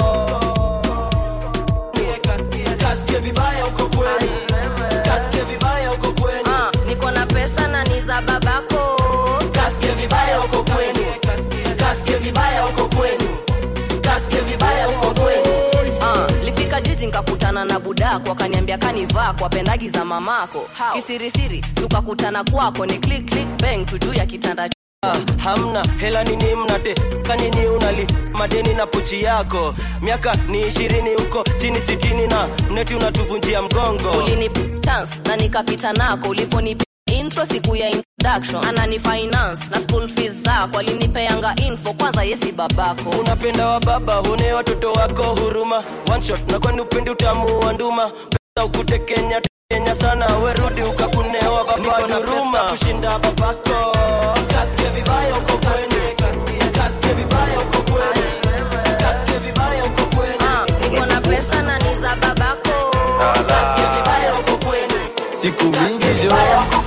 Kasike vibaya uko kweli, kasike vibaya uko kweli. Niko na pesa na ni za babako. Kasike vibaya uko kweli, kasike vibaya uko kweli, kasike vibaya uko kweli. Lifika jiji nikakutana na budako, akaniambia kanivaa kwa pendagi za mamako. Kisirisiri tukakutana kwako, ni click bang tujuu ya kitanda. Hamna hela nini mnate kanyinyi unali madeni na pochi yako. Miaka ni 20 huko chini 60 na mneti unatuvunjia mgongo. Ulini dance na nikapita nako, uliponi intro siku ya introduction. Anani finance na school fees zako, alinipeanga info kwanza yesi babako. Unapenda wa baba hune watoto wako huruma. One shot na kwani upendi utamu wa nduma. Pesa ukutekenya Kenya sana, we rudi ukakunewa baba huruma kushinda babako. Kasike vibaya uko kweli, kasike vibaya uko kweli, kasike vibaya uko kweli. Niko na pesa na ni za babako. Kasike vibaya uko kweli. Siku mingi jo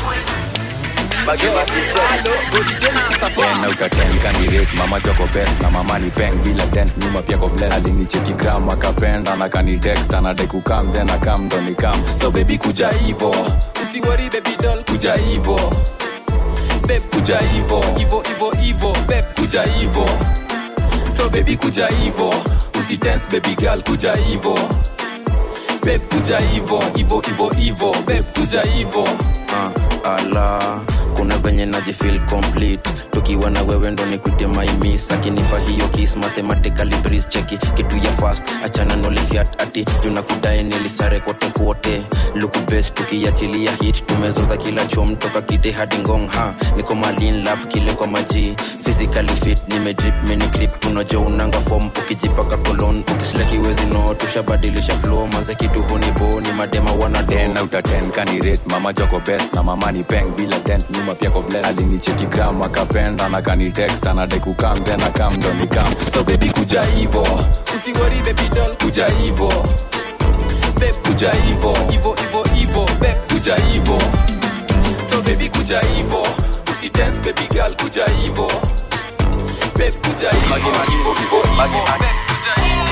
na utatenka ni rate mama choko best na mama ni peng bila dent nyuma pia ko blend alinicheki gram akapenda na kani text anadai kukam then akam ndo ni kam so baby kuja hivo usiwori baby doll kuja hivo babe kuja hivo babe kuja hivo so baby kuja hivo usi dance baby girl kuja hivo babe kuja hivo babe kuja hivo ala kuna venye najifeel complete tukiwa na wewe ndo nikuite my miss akinipa hiyo kiss mathematically breeze cheki kitu ya fast achana no lifiat ati tunakudai nilisare kote kote look best tukiachilia hit tumezoza kila chom toka kite hadi ngong niko malin lap kile kwa maji physically fit nimedrip mini clip tunajo unanga form ukijipaka kolon ukisleki wezi no tushabadilisha flow manze kitu huni boni madema wana tena utatenka ni rate mama joko best na mama ni peng bila dent nyuma pia ko blend alinicheki gram akapenda na kani text anadai kukam then akam ndo ni kam so baby kuja hivo usiwori baby doll kuja hivo babe kuja hivo babe kuja hivo so baby kuja hivo usi dance baby girl kuja hivo babe kuja hivo babe kuja hivo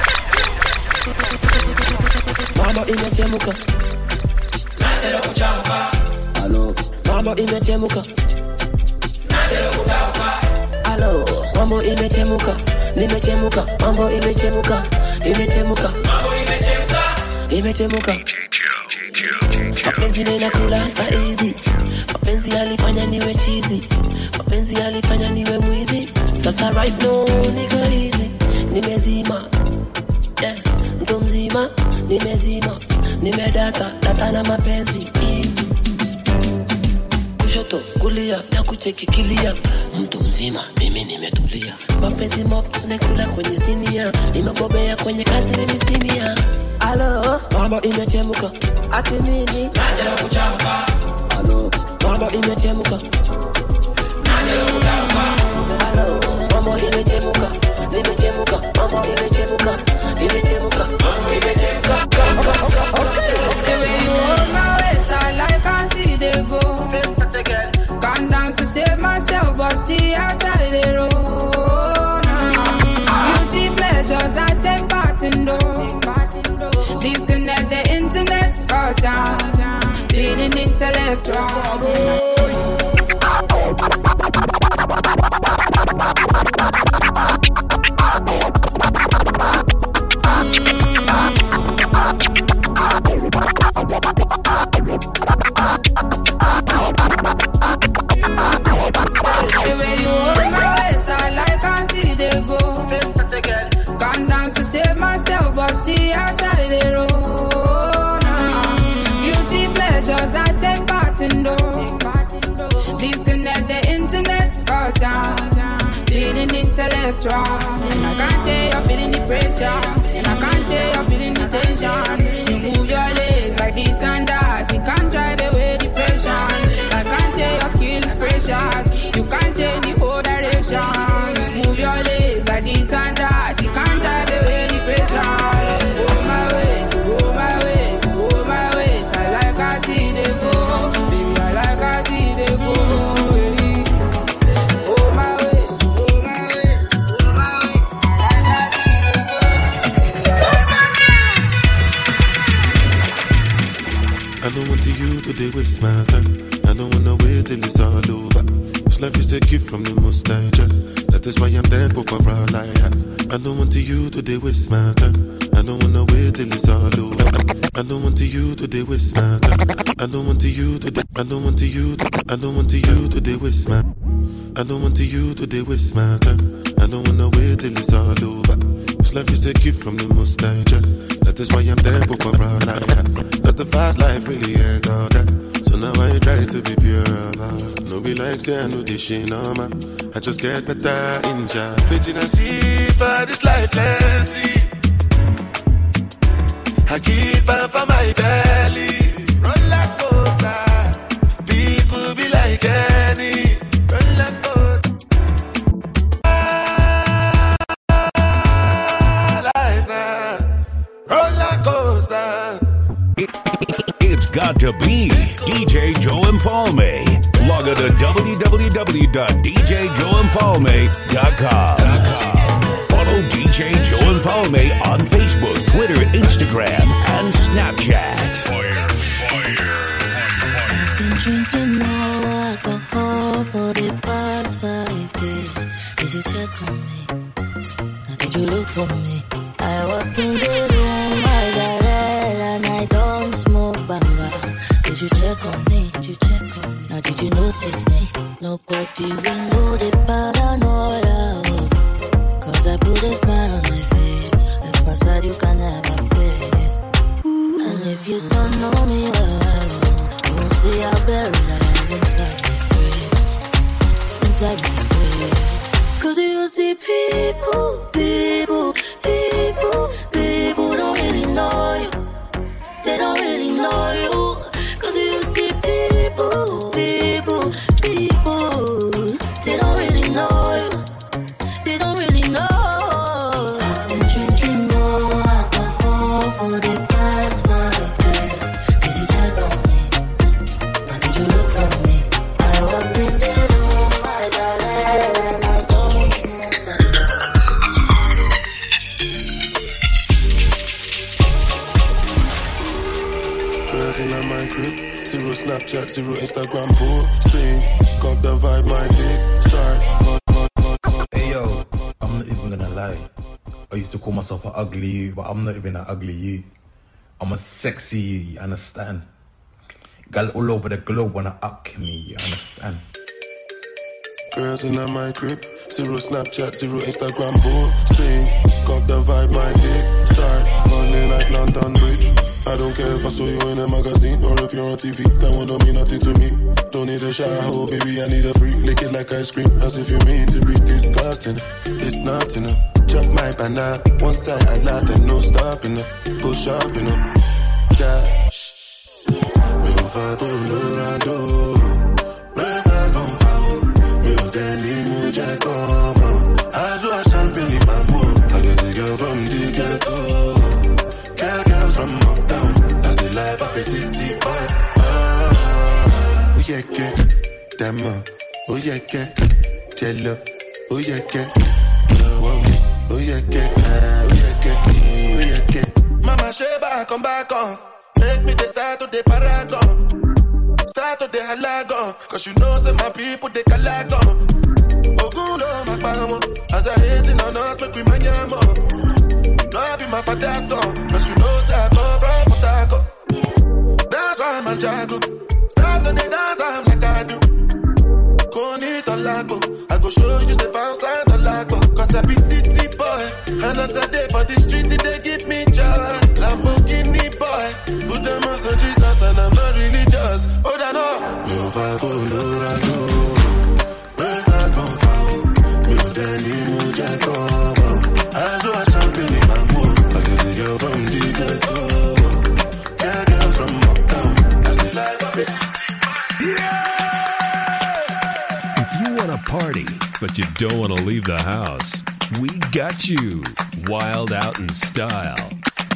Mama imechemuka nataka kuchamka. Halo mama imechemuka nataka kutamka. Halo mambo imechemuka nimechemuka mambo imechemuka imechemuka mapenzi ninakula saa hizi mapenzi yalifanya niwe chizi mapenzi yalifanya niwe mwizi sasa right now niko easy nimezima mtu mzima nimezima nimedata na mapenzi kushoto kushoto kulia na kuchekikilia, mtu mzima mimi nimetulia, mapenzi mob tunakula kwenye sinia, nimebobea kwenye kazi mimi sinia. Alo, mambo imechemuka, ati nini? Naja kuchamuka. Alo, mambo imechemuka, naja kuchamuka. Alo, mambo imechemuka, nimechemuka, mambo imechemuka, nimechemuka, mambo imechemuka. The way you hold my waist, I like I see they go. Can't dance to save myself, but see outside the road. Beauty pleasures I take part in those. Disconnect the internet, cause I'm feeling intellectual. The way you hold my waist, I like I see they go. Can't dance to save myself, but see outside the road. Beauty pleasures I take part in those. Disconnect the internet, cause I'm feeling intellectual. And I can't tell you're feeling the pressure, and I can't tell you're feeling the tension. You move your legs like this and that, you can't drive away depression. I can't tell your skill is precious, you can't change the whole direction. You move your legs like this and that, you can't drive away depression. Go my ways, go my ways, go my ways. I like I see they go, baby, I like I see they go. Baby. Go my ways, go my ways, go my ways. I like I see they go, baby, I like I I don't want to you to they waste my time. I don't wanna wait till it's all over. This life is a gift from the Most High Jah. That is why I'm thankful for all I have. I don't want to you to they waste my time. I don't wanna wait till it's all over. I don't want to you to they waste my time. I don't want to you to I don't want to you to I don't want to you to they waste my I don't want to you to they waste my time. I don't wanna wait till it's all over. This life is a gift from the Most High Jah. That is why I'm thankful for all I have. Cause the fast life really ain't all that. So now I try to be pure of heart. No be like say I know this shit no man. I just get better in Jah. Waiting and see for this life plenty. I keep up for my belly. Roller coaster. People be like any. Roller coaster. Life now. Roller coaster. It's got to be DJ Joe Infalme. Log on to www.djjoeinfalme.com. Follow DJ Joe Infalme on Facebook, Twitter, Instagram, and Snapchat. Fire. I've been drinking more alcohol for the past 5 days. Did you check on me? Now did you look for me? I walked in the room, I got red, and I don't smoke banger. Did you check on me? Did you check on me? Now did you notice me? Nobody will know the paranoia. Cause I put a smile on my face. A facade you can never face. And if you don't know me well, you won't see how buried I am inside my grave. Inside my grave. Cause you see people don't really know you. They don't really know you. Cause you see people, they don't really know you. They don't really know. I've been drinking more alcohol for the past 5 days. Did you check on me? Now did you look for me? I walked in the room, I got it, and I don't smoke. Girls in my crib, zero Snapchat, zero Instagram posting. Got the vibe, my dick start. Hey yo, I'm not even gonna lie. I used to call myself an ugly you, but I'm not even an ugly you. I'm a sexy you, you understand? Girl all over the globe wanna up me, you understand? Girls in my crib, zero Snapchat, zero Instagram posting. Got the vibe, my dick start. Falling like London Bridge. I don't care if I saw you in a magazine or if you're on TV. That one don't mean nothing to me. Don't need a shower, baby, I need a free. Lick it like ice cream, as if you mean to be disgusting. It's not enough. Chop my banana, one side I like and no stopping up. Go shopping up. Cash. Me on fire, Colorado. Breakfast on fire. Me on Danny Muja, come on. I do a champagne in my mood. I guess a girl from the ghetto. Girls from uptown. That's the life of a city boy. Oh yeah, yeah. Damn, oh yeah, yeah. Jello. Oh yeah, yeah. Oh yeah, yeah. Oh yeah, yeah. Oh yeah, yeah. Mama Sheba, come back on. Make me the start of the paragon. Start of the halagon. Cause you know say my people they calagon. Oguno makbamo. As I hating on us, make we manyamo. No, I be my father's son. Cause you know say I come from Potako. That's why I'm a jago. Start of the dance, I'm like I do. Koni Tolago. I go show you say outside Tolago. Cause I be city boy. And as I day for the street, they give me joy. Lamborghini boy. Put them on some Jesus and I'm not religious. Oh, that no. No, I go, Colorado. Breakfast on fire. No, Danny Muja, come on. I do a champagne in my mood. I guess a girl from the ghetto. Yeah, girls from uptown. That's the life of a city. If you want to party, but you don't want to leave the house, we got you. Wild Out in Style.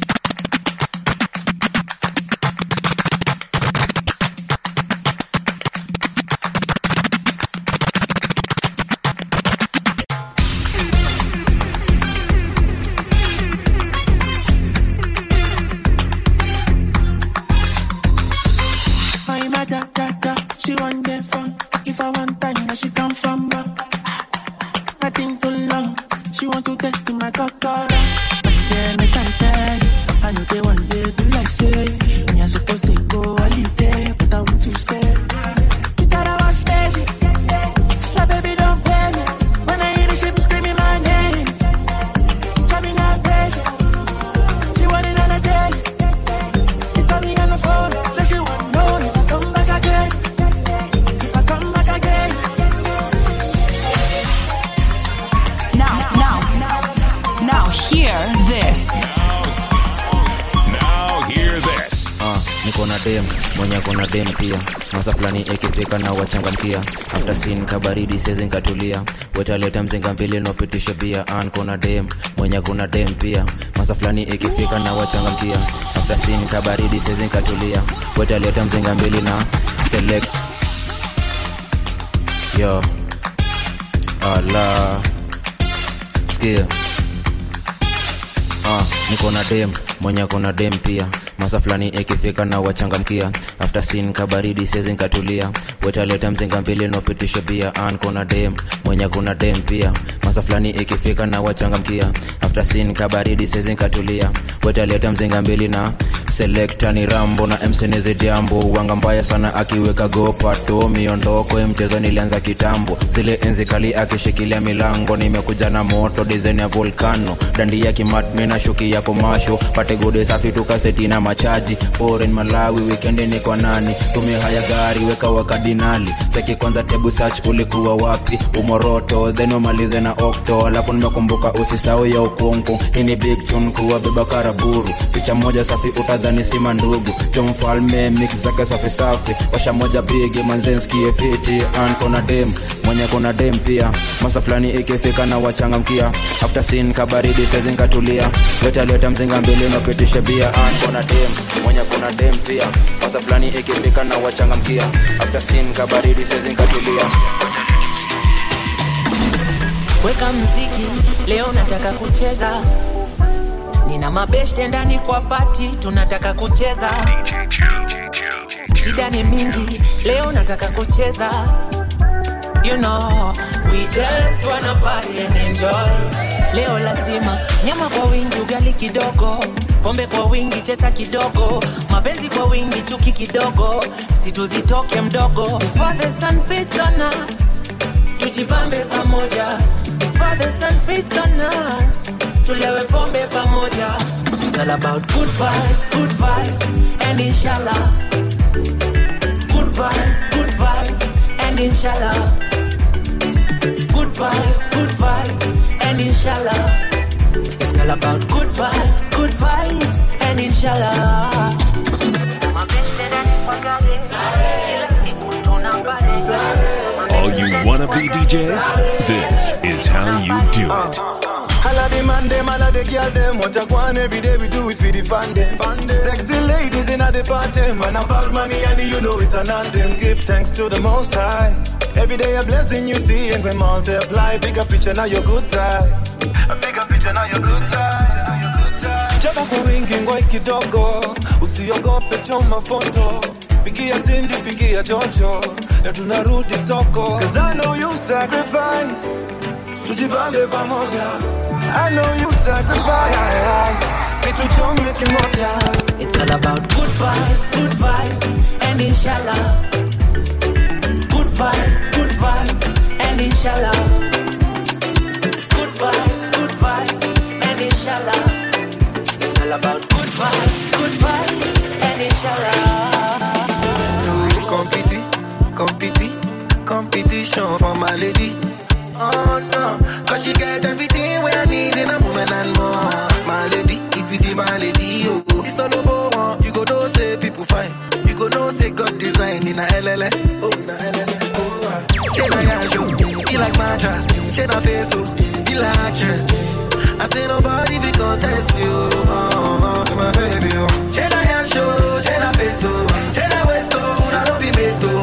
She want get fun. If I want time, now she come from back. I think too long. She want to text to my cocker. Yeah, me can tell. I know they one day do like say. Me I supposed to go holiday, but I want to stay. You thought I was crazy. So baby don't play me. When I hear the shit screaming my name, driving her crazy. She want it on a daily. She call me on the phone, say she want know if I come back again. Hear this. Now hear this. Niko na dem, mwenye kona dem pia. Masa fulani ikifika na wachangamkia. After scene kabaridi sezi nkatulia. Wetaleta mzinga mbili nopitisha bia. Kona dem, mwenye kuna dem pia. Masa fulani ikifika na wachangamkia. After scene kabaridi sezi nkatulia. Wetaleta mzinga mbili na select. Yo. Allah. Skia. Niko na dem, mwenye kuna dem pia. Masa fulani ikifika na wachangamkia. After scene kabaridi sezi nkatulia. Wetaleta mzinga mbili nopitisha bia. Kona dem, mwenye kuna dem pia. Masa fulani ikifika na wachangamkia. After scene kabaridi sezi nkatulia. Wetaleta mzinga mbili na selecta ni Rambo na MC ni Diambo. Wanga mbaya sana akiweka gopa to. Miondoko mchezo nilianza kitambo. Zile enzi kali akishikilia milango. Nimekuja na moto design ya volcano. Dandi ya kimat mina shuki ya komasho. Pate gode safi tukaseti na machaji. Foreign Malawi weekend ni kwa nani. Tumia haya gari weka wakadinali. Cheki kwanza tebu search ulikuwa wapi. Umoroto then umalize na Okto. Alafu nimekumbuka usisahau ya ukonko. Hini big tune kuwa beba karaburu. Picha moja safi utadhani sima ndugu. John Falme mix zake safi safi. Washa moja big manzenski fiti. Kona dem, mwenye kona dem pia. Masa fulani ikifika na wachangamkia. After scene kabaridi sezi nkatulia. Wetaleta mzinga mbili nopitisha bia. Kona dem, mwenye kona dem pia. Masa fulani ikifika na wachangamkia. After scene kabaridi sezi nkatulia. Weka mziki, leo nataka kucheza. Nina mabeshte ndani kwa party, tunataka kucheza. Shida ni mingi, leo nataka kucheza. You know, we just wanna party and enjoy. Leo lazima nyama kwa wingi, ugali kidogo, pombe kwa wingi, chesa kidogo, mapenzi kwa wingi, chuki kidogo, situzitoke mdogo. For the sun fits on us, tujibambe pamoja. For the sun fits on us, tulewe pombe pamoja. It's all about good vibes, and inshallah. Good vibes, and inshallah. Good vibes, and inshallah. It's all about good vibes, and inshallah. All you wannabe DJs, this is how you do it. All of the man them, all of the girl them, what I want every day we do it for the fan them. Sexy ladies in the party, man about money and you know it's an anthem. Give thanks to the Most High. Every day a blessing you see and we multiply. Bigger picture now your good side. A bigger picture now your good side. Jaba kwa wingi ngoi kidogo, usiogope choma foto. Pigia Cindy, pigia Jojo, na tunarudi soko. Cause I know you sacrifice, tujibambe pamoja. I know you sacrifice, situchome kimoja. It's all about good vibes, and inshallah. Good vibes, and inshallah. Good vibes, and inshallah. It's all about good vibes, and inshallah. Competition for my lady. Oh no, cause she get everything where I need in a woman and more. My lady, if you see my lady, oh, it's not no more. You go know say people fine. You go know say God design in a LLA. Oh, na LLA. Oh, she na yancho, he like mattress. She na face, oh, he like actress. I say nobody will contest you. Oh, my baby, oh. She na yancho, she na face, oh, she na waist, oh, na don't be made to.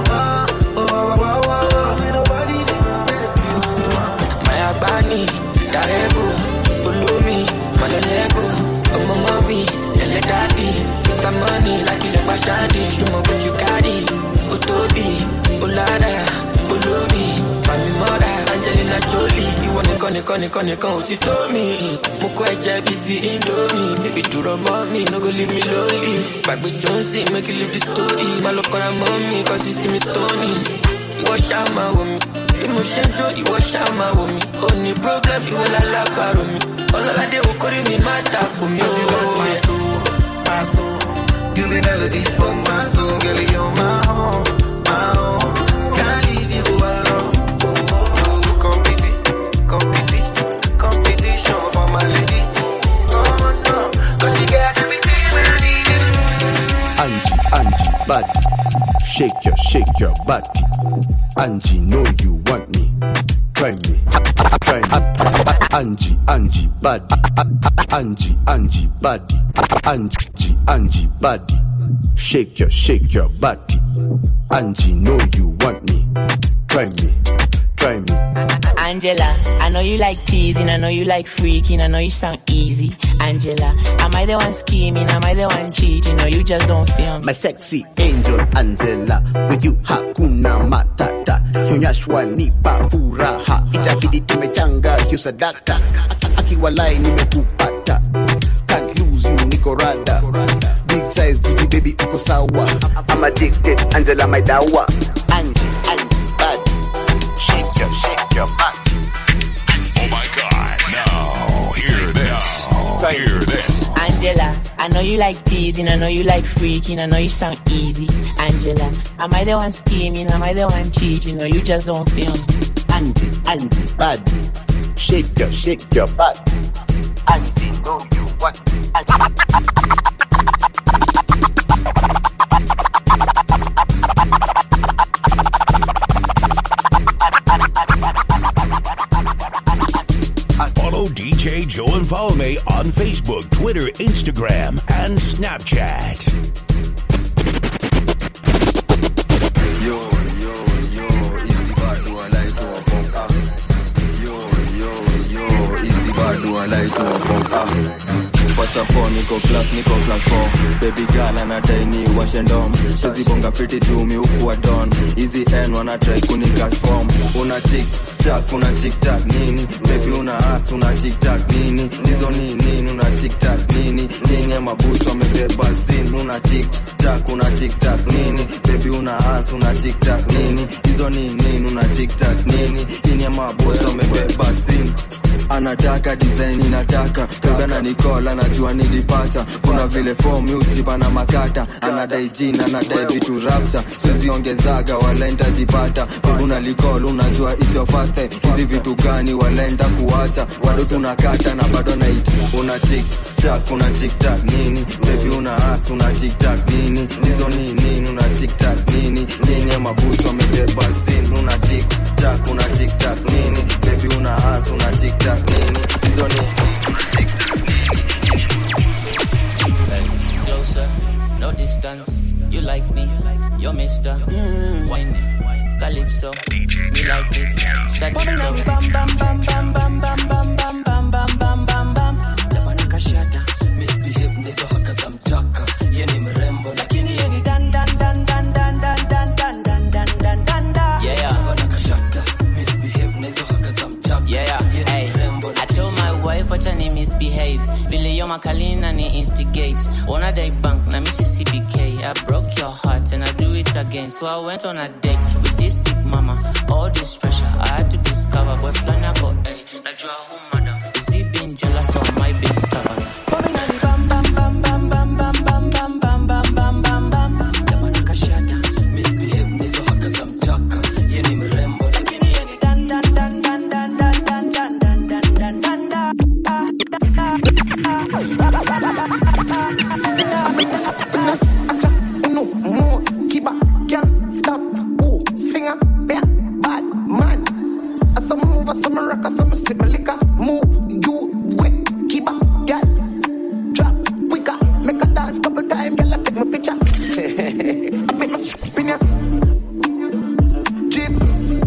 Darego, Ulumi, Malelego, my mommy, and the daddy. Mr. Money, like you never shanty. Show me what you got it. Utobi, Ulada, Ulumi, Family Mother, Angelina Jolie. You want to con, what you told me. Mukwe JBT Indomie. Baby, do the mommy, no go leave me lonely. Back with Jonesy, make you live the story. My look on mommy, cause you see me stony. You wash out my woman. Emotion joy, you wash out my woman. Only problem, you will allow paro me. All of that they will call me mata for me. My soul. You be melody for my soul, girl, you're my home. Can't leave you alone. Competition for my lady. Oh no, cause she got everything when I need it. Angie, body. Shake your body. Angie, know you want me. Try me. Angie, body. Angie, body. Angie, body. Shake your body. Angie, know you want me. Try me. Angela, I know you like teasing, I know you like freaking, I know you sound easy. Angela, am I the one scheming, am I the one cheating, or you just don't feel me? My sexy angel Angela, with you hakuna matata. Kionyeshwa nipa furaha, itabidi tumechanga kiusadaka. Akiwalai nimekupata, can't lose you niko rada. Big size baby uko sawa. I'm addicted, Angela my dawa. Angie, bad. Shake your butt. Oh my God, now hear this. Angela, I know you like teasing, I know you like freaking, I know you sound easy. Angela, am I the one scheming, am I the one cheating, or you just don't feel me? Angie, bad. Shake your butt. Angie, know you want. Follow DJ Joe and follow me on Facebook, Twitter, Instagram, and Snapchat. Yo, easy bad do I like to a funk Yo, easy bad do I like to a funk First of all, niko class 4. Baby girl anadai ni washe ndom. Sizi bonga fiti juu mi ukuwa don. Easy N wana try kunikas form. Una tic-tac, nini? Baby una ass, una tic-tac, nini? Nizo nini, una tic-tac, nini? Nini ya mabuso mebeba zin. Una tic-tac, nini? Baby una ass, una tic-tac, nini? Nizo nini, una tic-tac, nini? Nini ya mabuso mebeba zin. anataka design inataka kugana Nicola najua nilipata kuna vile form music bana makata anadai jina anadai vitu rapta sizi ongezaga walenda jipata kuna Nicole unajua it's your first time hizi vitu gani walenda kuacha bado tunakata na bado night una TikTok una TikTok nini baby una ass una TikTok nini hizo nini una TikTok nini nini mabuso amebeba sin una TikTok nini baby una ass una TikTok nini hizo nini una TikTok nini closer no distance you like me you're Mr. Wine Calypso me like it sad bam bam bam bam bam bam bam bam bam bam bam bam bam Jamani kashata misbehave ndezo haka za mchaka yeni mrembo lakini yeni dan dan dan dan dan dan dan dan dan dan dan dan dan yeah Jamani kashata misbehave ndezo haka za mchaka yeah hey I told my wife wacha ni misbehave vile yo makalina ni instigate ona day bank na Mississippi K I broke your heart and I do it again so I went on a date with this big mama all this pressure I had to discover boy plan I go hey najua who madam is he being jealous of my big stubborn bam bam bam bam bam bam bam bam bam bam bam bam bam Jamani kashata misbehave ndezo haka za mchaka yeni mrembo lakini yeni dan dan dan dan dan dan dan dan dan dan dan dan no more keep up girl stop oh singer yeah bad man as I move as I rock as I sip my liquor move you quick keep up girl drop quicker make a dance couple time girl I take my picture I make my spin ya Jeep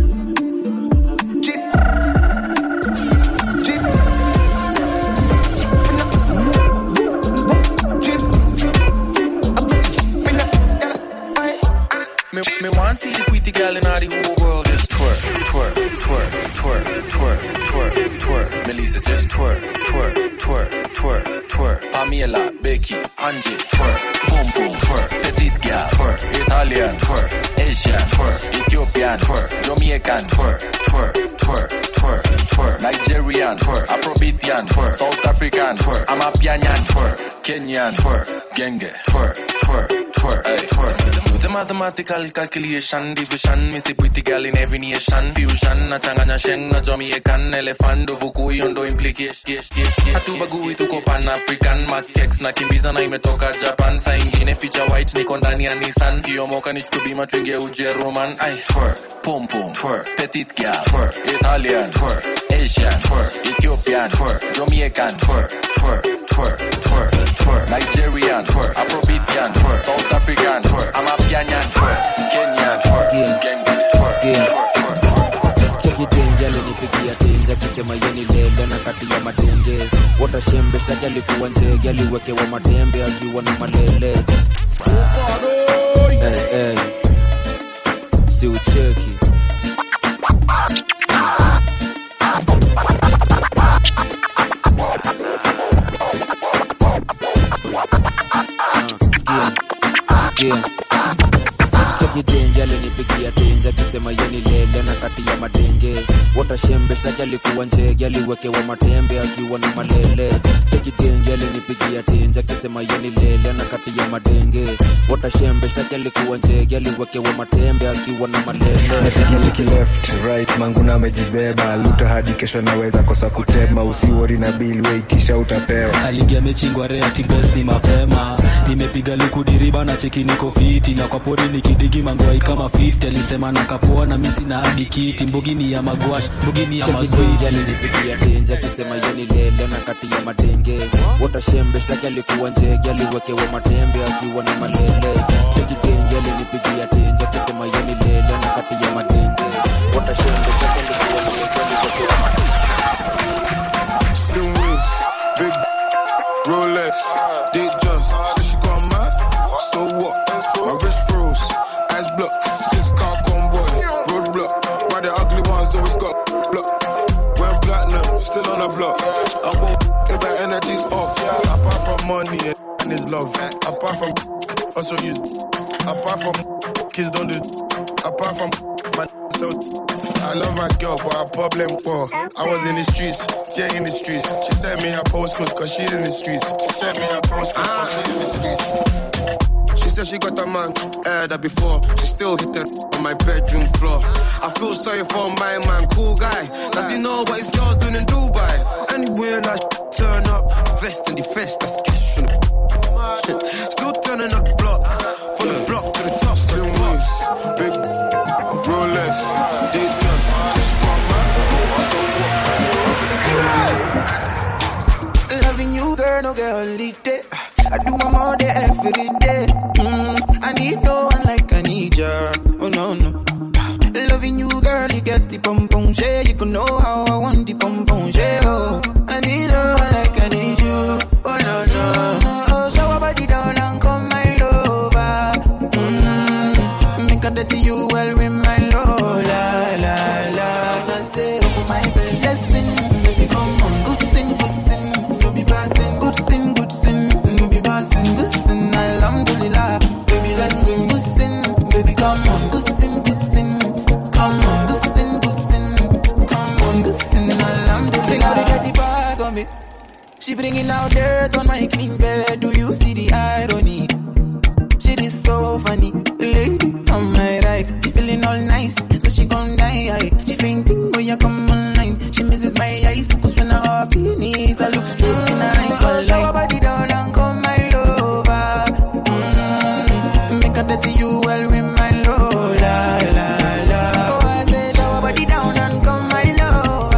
Me want to see the pretty girl in all the whole world just twerk, twerk, twerk, twerk, twerk, twerk, twerk. Melissa just twerk, twerk, twerk, twerk, twerk. Pamela, Becky, Angie, twerk, boom boom, twerk. Petite girl, twerk. Italian, twerk. Asian, twerk. Ethiopian, twerk. Jamaican, twerk, twerk, twerk, twerk, twerk. Nigerian, twerk. Afrobeatian, twerk. South African, twerk. Amapianian, twerk. Kenyan, twerk. Genge, twerk, twerk, twerk, hey, twerk. Do the mathematical calculation, division. Me see pretty girl in every nation. Fusion, na changanya sheng, na Jamaican. Elephant, do vuku, yondo implication. Hatu bagui tuko Pan-African. Makex na kimbiza na imetoka Japan. Sa ingine feature white, niko ndani ya Nissan. Kiyomoka nichukubima twinge uje Roman. Ay, twerk, pom pom, twerk. Petite girl, twerk. Italian, twerk. Asian, twerk. Ethiopian, twerk. Jamaican, twerk, twerk, twerk, twerk, twerk. Nigerian, twerk. Afrobeatian, twerk. South African, twerk. Amapianian, twerk. Kenyan, twerk. Genge, twerk, twerk, twerk. Check it in, girl, nipigia tinja kisema yeni lele na kati ya matenge. Wota shembe shtaki alikuwa nzege aliwekewa matembe akiwa na malele. Hey, hey. Si ucheki. Skia. Check it in, girl, nipigia tinja kisema yeni lele na kati ya matenge. Wota shembe shtaki alikuwa nzege aliwekewa matembe akiwa na malele. Check it in, girl, nipigia tinja kisema yeni lele na kati ya matenge. Wota shembe shtaki alikuwa nzege aliwekewa matembe akiwa na malele. Nachiki left right manguna amejibeba luta hadi kesho naweza kosa kutema usiwori na bill waitisha utapewa. Aligia mechingwa reati best ni mapema. Nimepiga luku diriba na cheki niko fiti na kwa pori nikidigi mangwai kama 50 alisema nakapoa na misi na hadi kiti mbugini ya magwash mbugini ya magwash. Nipigia tinja kisema yeni lele na kati ya matenge. Wota shembe shtaki alikuwa nzege aliwekewa matembe akiwa na malele. Cheki tinja nipigia tinja kisema yeni lele na kati ya matenge. Wota shembe shtaki alikuwa nzege aliwekewa matembe. Slim wheels, big Rolex, they just say she got mad. So what? My wrist froze, eyes blocked. 6-car convoy, roadblock. Why the ugly ones always got block? Went platinum, still on the block. I won't if my energy's off. Apart from money and his love. Apart from also use. Apart from kids don't do. Apart from my so. I love my girl, but her problem poor. I was in the streets, yeah, in the streets. She sent me her postcode cause she in the streets. She sent me her postcode cause she in the streets. She said she got a man, aired that before. She still hit that on my bedroom floor. I feel sorry for my man, cool guy. Does he know what his girl's doing in Dubai? Anywhere that turn up, vest in the vest, that's cash on the shit. Still turning up the block, from the block to the top. Slim waves, big Rolex, they just come out. So what? Loving you, girl, no get holiday. I do my more day every day. I need no one like I need ya. Oh no no. Loving you, girl, you get the pom pom shade. You can know how I want the pom pom shade. Oh, I need no one like I need you. Oh no no. Oh, so I body down and come my lover. Make a dirty you well with my love. La la la. I say oh my baby, blessing, baby come on, go sing, no be passing, good sin, good sin. Gusin, alhamdulillah, baby, let's sing, Gusin, baby, come on, Gusin, come on, Gusin, come on, Gusin, alhamdulillah. Bring out the dirty part on me. She bringing out dirt on my clean bed. Do you see the irony? She is so funny, lady on my right. She feeling all nice, so she gon' die. She fainting when you come online. She misses my eyes, cause when I up in knees, I look straight in her eyes. So shower body down and come my to you well with my love, la la la. Oh, I say shower body down and come my love.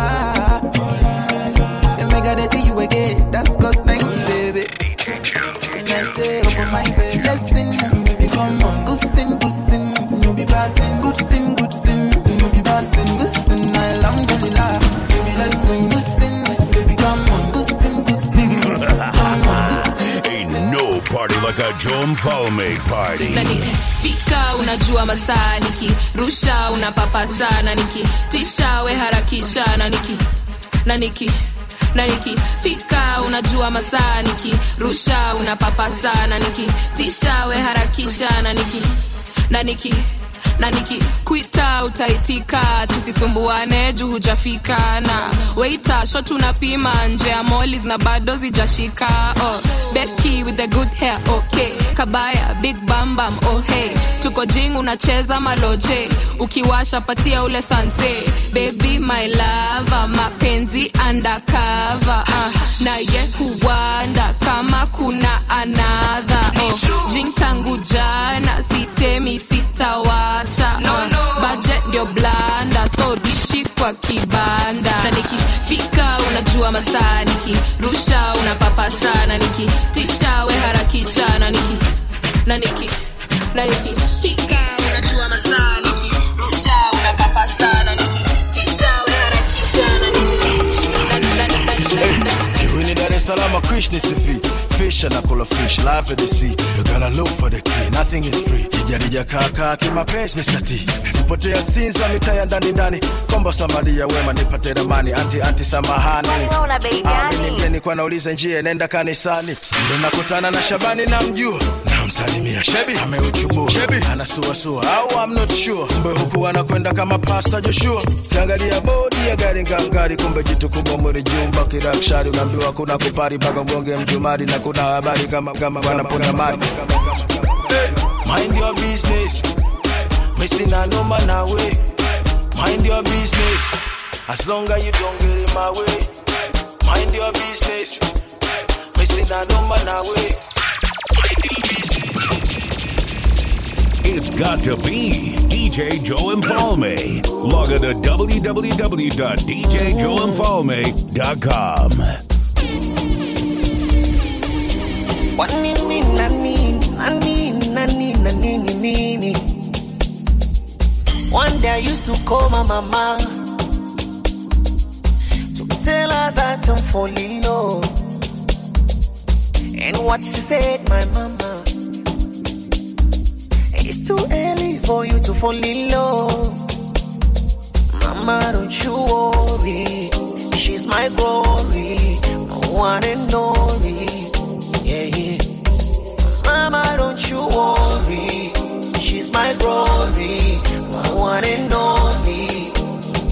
And make it to you again. That's cost 90, baby. And I say open my bed, blessing, baby come on, good sin, no be passing, good sin, no be passing, good sin, alhamdulillah, baby blessing, good sin, baby come on, good sin, come on, good sin. Ain't no party like a Joe Mfalme party. Fika unajua masaa nikirusha unapapa sana nikitisha we harakisha na niki fika unajua masaa nikirusha unapapa sana nikitisha we harakisha na niki kuita utaitika tusisumbuane juu hujafika na waiter shot unapima nje ya mollies na bado zijashika. Oh Becky with the good hair, okay. Kabaya big bam bam, oh hey. Tuko jing unacheza maloje ukiwasha patia ule sanse. Baby my lover, mapenzi undercover. Na ye huwanda kama kuna another. Oh jing tangu jana sitemi sitawacha. Budget ndio blanda, so dishi kwa kibanda. Na nikifika unajua masaa nikirusha unapapa sana nikitisha we harakisha na niki fika unajua masaa nikirusha unapapa sana nikitisha we harakisha na When Dar es Salaam, Krishna Sifi. Fish and I call a fish, life at the sea. You gotta look for the key, nothing is free. Kijarija kaka, kima pens, Mr. T. Nipotea sinza, mitaya ndani. Kombo samadi ya wema, nipate ramani. Anti samahani. Mimi mgeni kwa nauliza njia, nenda kanisani. Ndo nakutana na Shabani na mjua. Na msalimia Shebi, ameuchubua. Shebi, anasua, au I'm not sure. Kumbe huku anakwenda kama Pastor Joshua. Kiangalia bodi ya gari ngangari. Kumbe jitu kubwa mwere jumba kirakshari. Unaambiwa kuna kupari baka mgonge mjumari. Na kuna habari kama wanapona mali. Mind your business. Missing a no man away. Mind your business. As long as you don't get in my way. Mind your business. Missing a no man away. It's got to be DJ Joe Mfalme. Log on to www.djjoemfalme.com. One day I used to call my mama to tell her that I'm falling low. And what she said, my mama, it's too early for you to fall in love. Mama, don't you worry, she's my glory, my one and only. Yeah. Mama, don't you worry, she's my glory, my one and only.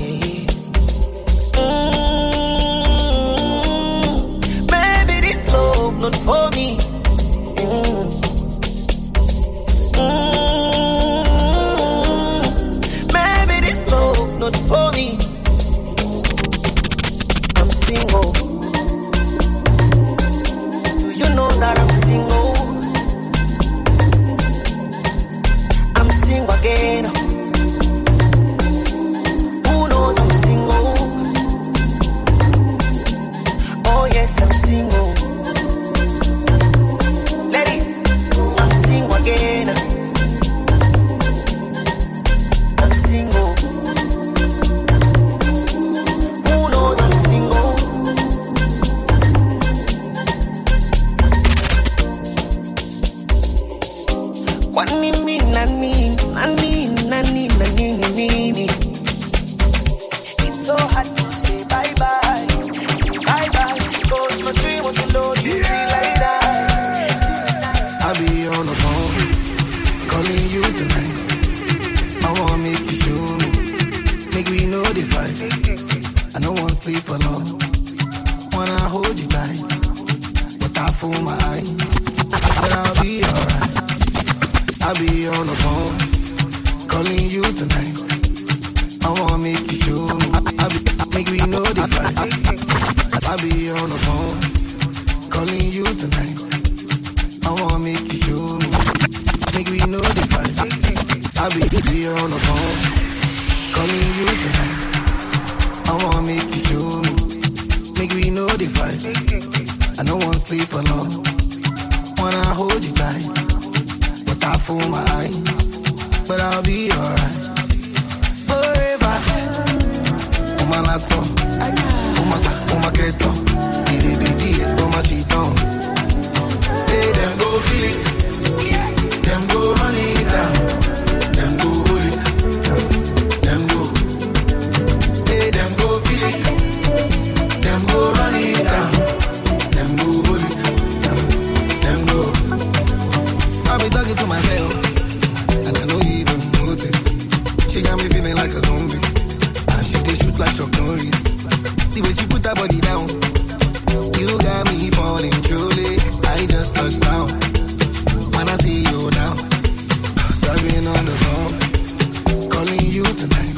I don't want to sleep alone. Wanna hold you tight, but I fool my eye. But I'll be alright. I'll be on the phone, calling you tonight. I wanna make you show me. Make we know the fight. I'll be on the phone, calling you tonight. I wanna make you show me. Make we know the fight. I'll be on the phone, calling you tonight. I wanna make you show me. Make we know the fight. I don't want to sleep alone. Wanna hold you tight, but I fool my eye. But I'll be alright. Forever. On my laptop, on my keto, on my sheet on. Say them go feel it, them go run it down, them go hold it, them go. Say them go feel it, them go run it down, them go hold it, them go. I be talking to myself, and I don't even notice. She got me feeling like a zombie, and she dey shoot like Chuck Norris. The way she put her body down, you got me falling truly. I just touched down, when I see you now. Serving on the phone, calling you tonight.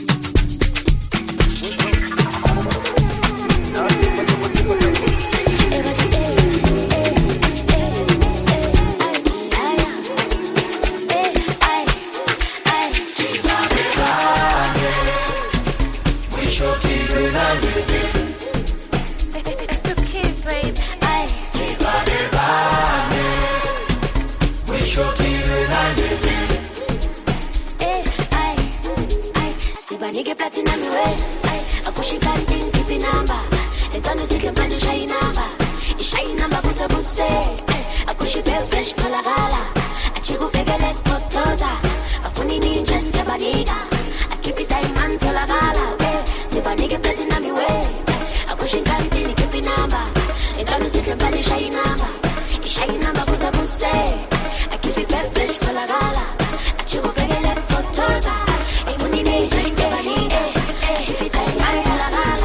It's the kids, babe. Sibanike platinum way. Akushika thing keep number. Entano sikhe manje shy number. Ishay number kusa kuse. Akushipe fresh tolagala. Achikubhekele totoza. Afuni ninja sibanika. Akipi diamond tolagala. Sibanike platinum way. Akushika thing keep number. Entano sikhe manje shy number. Ishay number kusa kuse. Akipi fresh tolagala. Achikubhekele totoza. Afuni ninja sibanika. Akipi diamond tolagala.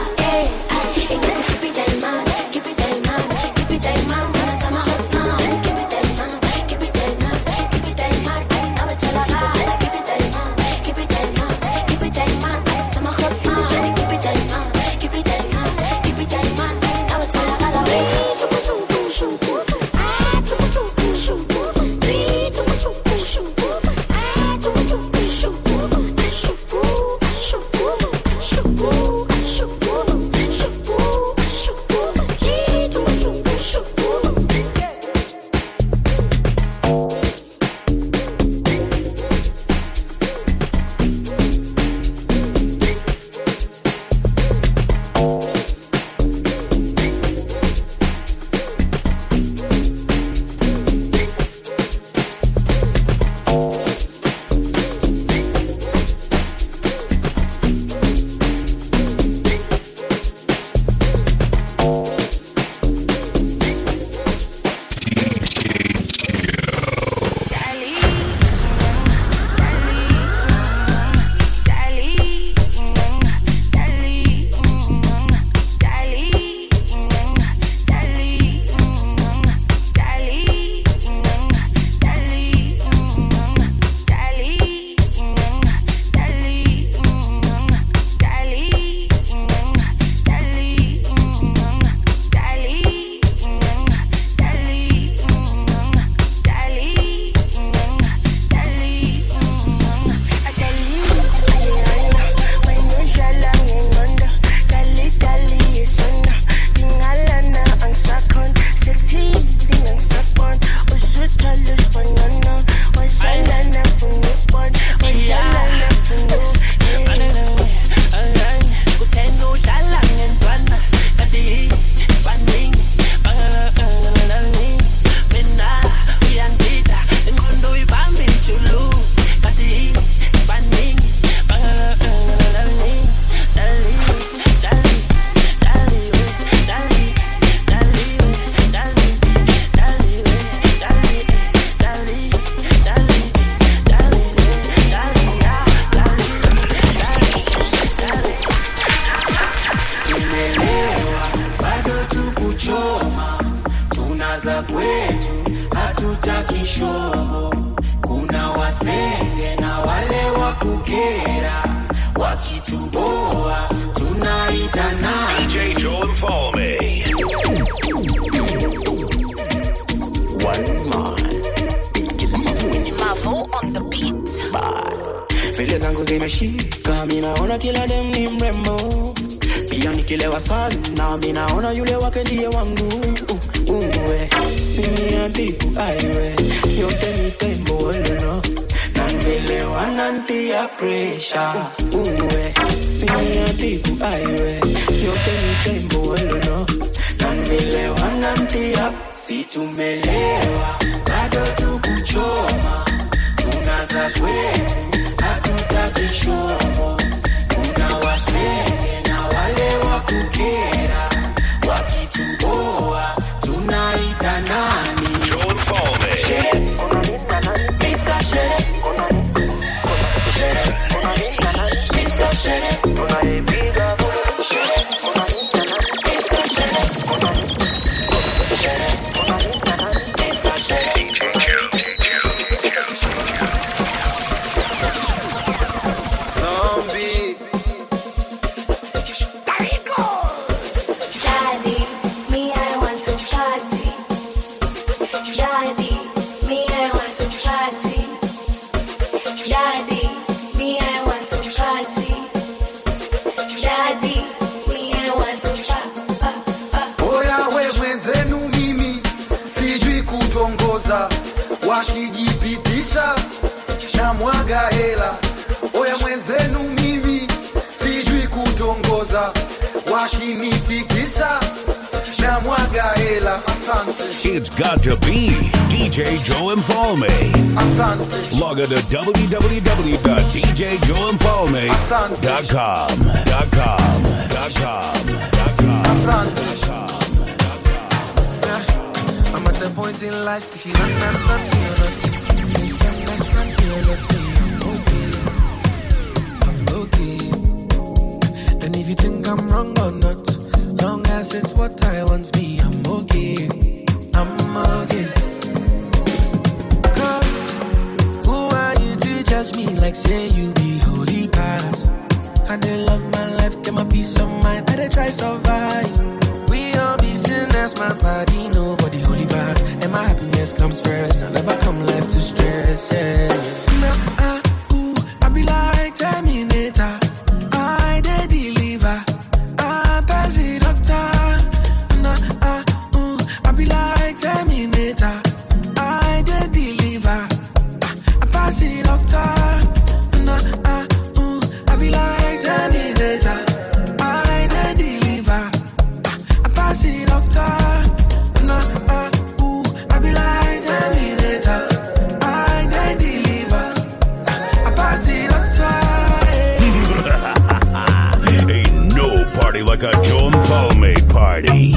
Keep it mishobo, kuna wasenge na wale wakukera, wakituboa tunaita nani? DJ Joe and Follow Me. One man, Mavo on the beat. Vile zangu zimeshika, mimi naona kila dem ni mrembo. Pia nikilewa sana, mimi naona yule wake ndiye wangu. Uwe, sini adibu aiwe, yote ni tembo lolo. Na vile wanantia pressure. Uwe, sini adibu aiwe, yote ni tembo lolo. Na vile wanantia, si tumelewa, bado tukuchoma. Tunaza kwetu, hatutaki shomo. Kuna wasenge na wale wakukera, wakituboa tunaita nani? Joe and Follow Me. Mr. Shere, Mr. Shere, wakijipitisha na mwaga hela. Oya mwenzenu mimi sijui kutongoza, wakinifikisha na mwaga hela. It's got to be DJ Joe and Follow Me. Log on to www.djjoeandfollowme.com. I'm at the point in life, if you understand me or not, if you understand me or not, I'm okay. And if you think I'm wrong or not, long as it's what I want me, I'm okay. I'm okay. Cause who are you to judge me like say you be holy past? And they love my life, get my peace of mind, and they try survive. We all be sinners, my body, nobody holy back. And my happiness comes first, I never come life to stress, yeah. Nah, I be like Terminator, I dey deliver, I pass it doctor. Nah, I be like Terminator, I dey deliver, I pass it doctor. Nah, I be like Terminator, I dey deliver, I pass it doctor. Nah, I be like Terminator, I dey deliver, I pass it doctor. Ain't no party like a Joe and Follow Me party.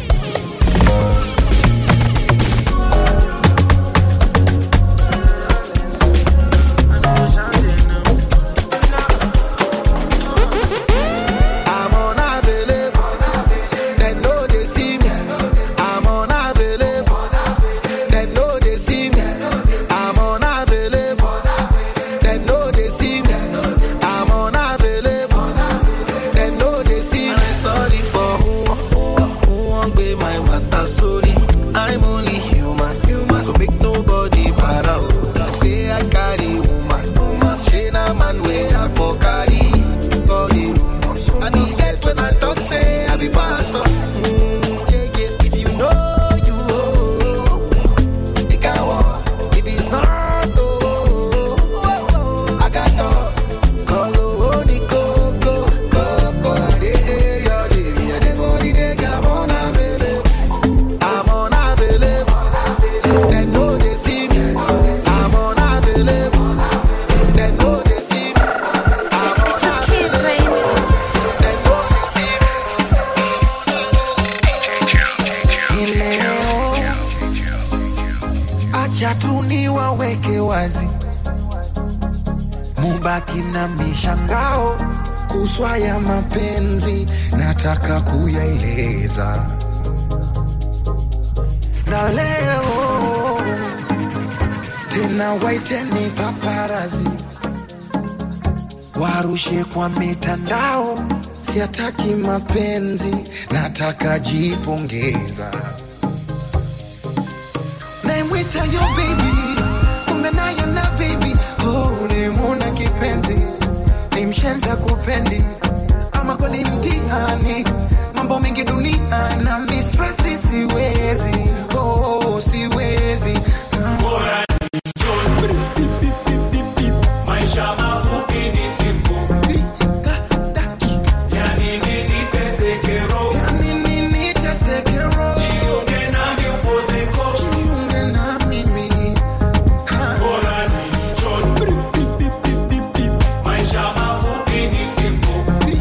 I'm unavailable, they know they see me. I'm unavailable, they know they see me. I'm unavailable, they know they see me. I'm unavailable, they know they see me. I'm sorry for who won't be my matter, sorry. I'm only human, so make nobody para. Them say I carry woman, she na man way I for carry. I need that when I talk, say I be pastor. If you know you can walk. If it's not, I got talk. Call only go. Day, your day, me a day for the day, girl, I'm unavailable. I'm unavailable. They know they see me. I'm unavailable. They know they see me. It's the kids, baby. Acha tu niwaweke wazi, mubaki na mishangao kuswa ya mapenzi, nataka kuyaeleza. Na leo tena waiteni paparazi warushe kwa mitandao, siataki mapenzi, nataka jipongeza. Naimwita yo baby, kumbe nayo na baby. Oh, ulimuna kipenzi, ni mshenza kupendi, ama kweli mtihani, mambo mengi dunia na mistressi siwezi. Oh, siwezi. Bora ni John, maisha mafupi ni simple. Yani nini tesekero, yani nini tesekero. Jiunge na mi upozeko, jiunge na mimi. Bora ni John, maisha mafupi ni simple.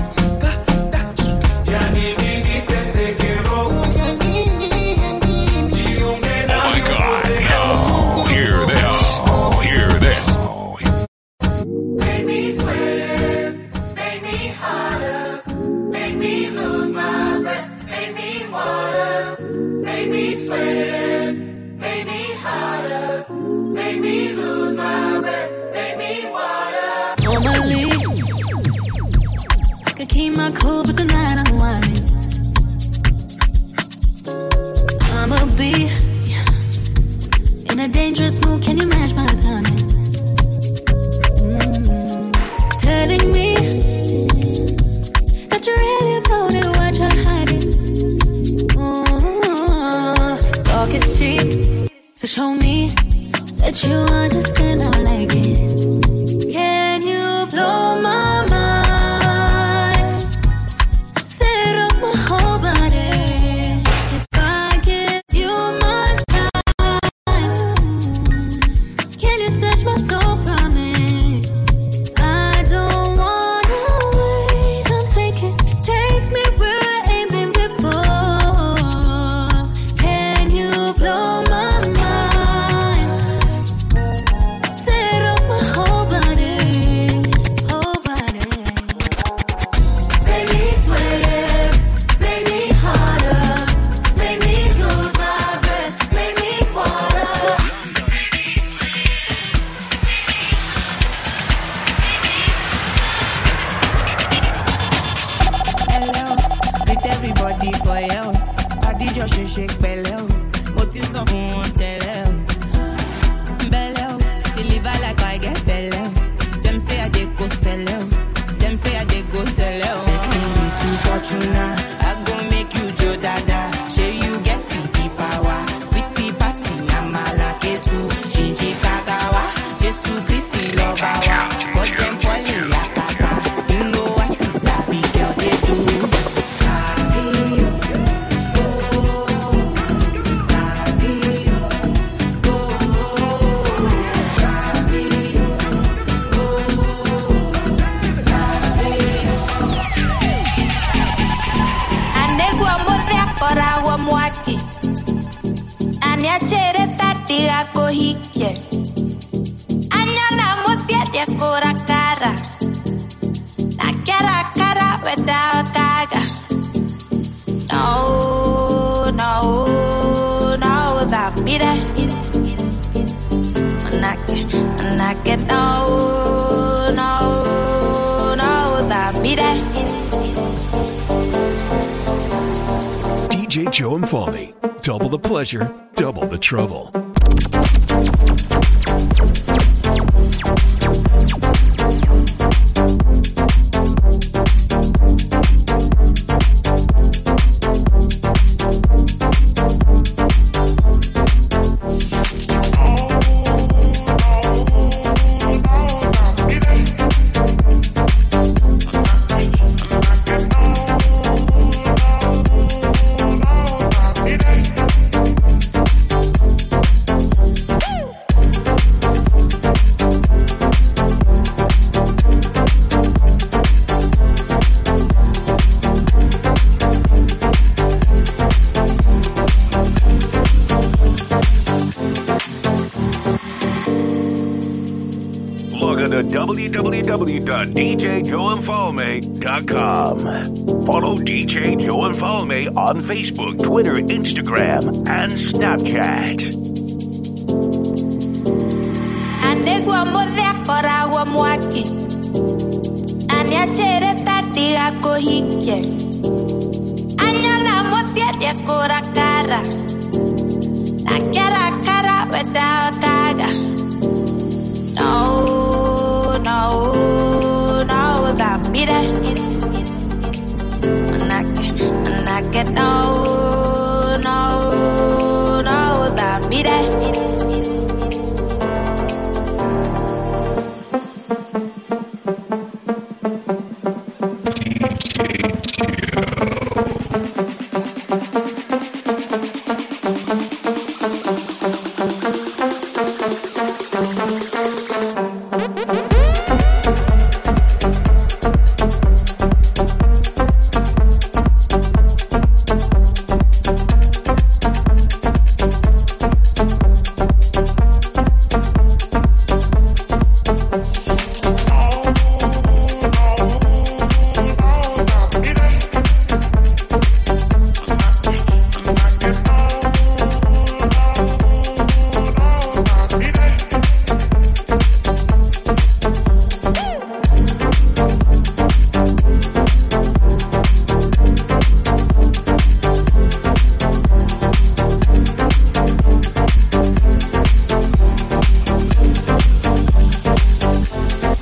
Yani nini tesekero, yani nini jiunge na mi upozeko. Hear this. Hear this. Make me sweat, make me harder, make me lose my breath, make me water, make me sweat, make me harder, make me lose my breath, make me water. Normally, I could keep my cool, but tonight I'm whining. I'ma be in a dangerous mood. Can you match my timing? Telling me that you really about it, what you're hiding. Talk is cheap, so show me that you understand how I like it. Can you blow my mind? Set off my whole body. If I give you my time, can you snatch my soul from me? I don't wanna wait. Come take me where I ain't been before. Can you blow my mind? Set off my whole body, whole body. Make me sweat, make me harder, make me lose my breath, make me water. Hello, greet everybody for you. Body just shake belly. Motin so fun tell. Belly, deliver like I get belly. Them say I dey go sell. Them say I dey go sell. Best me to Fortuna, I go make you Joe Dada. Say you get the power, sweetie passy, I'm a lucky too. Shinji Kagawa, Jesu Christi Lobawa. Got them falling like Kaka. You know I see sabi girl they do. Anegwa mothe akoragwo mwaki na nĩanjĩrĩte ndigakũhikie anyona mũciari ekũrakara na kĩrakara wendaga kaga no thamire manake no thamire. DJ Joe and Falmy. Double the pleasure, double the trouble. www.djjoeandfalme.com. Follow DJ Joe and Falme on Facebook, Twitter, Instagram, and Snapchat. muthia koragwo mwaki na niachere tatiga kuhikie anyona mucie ndekurakara na kerakara wenda kaga no that mire manake no that mire.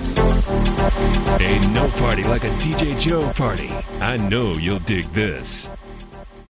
Like a DJ Joe party. I know you'll dig this.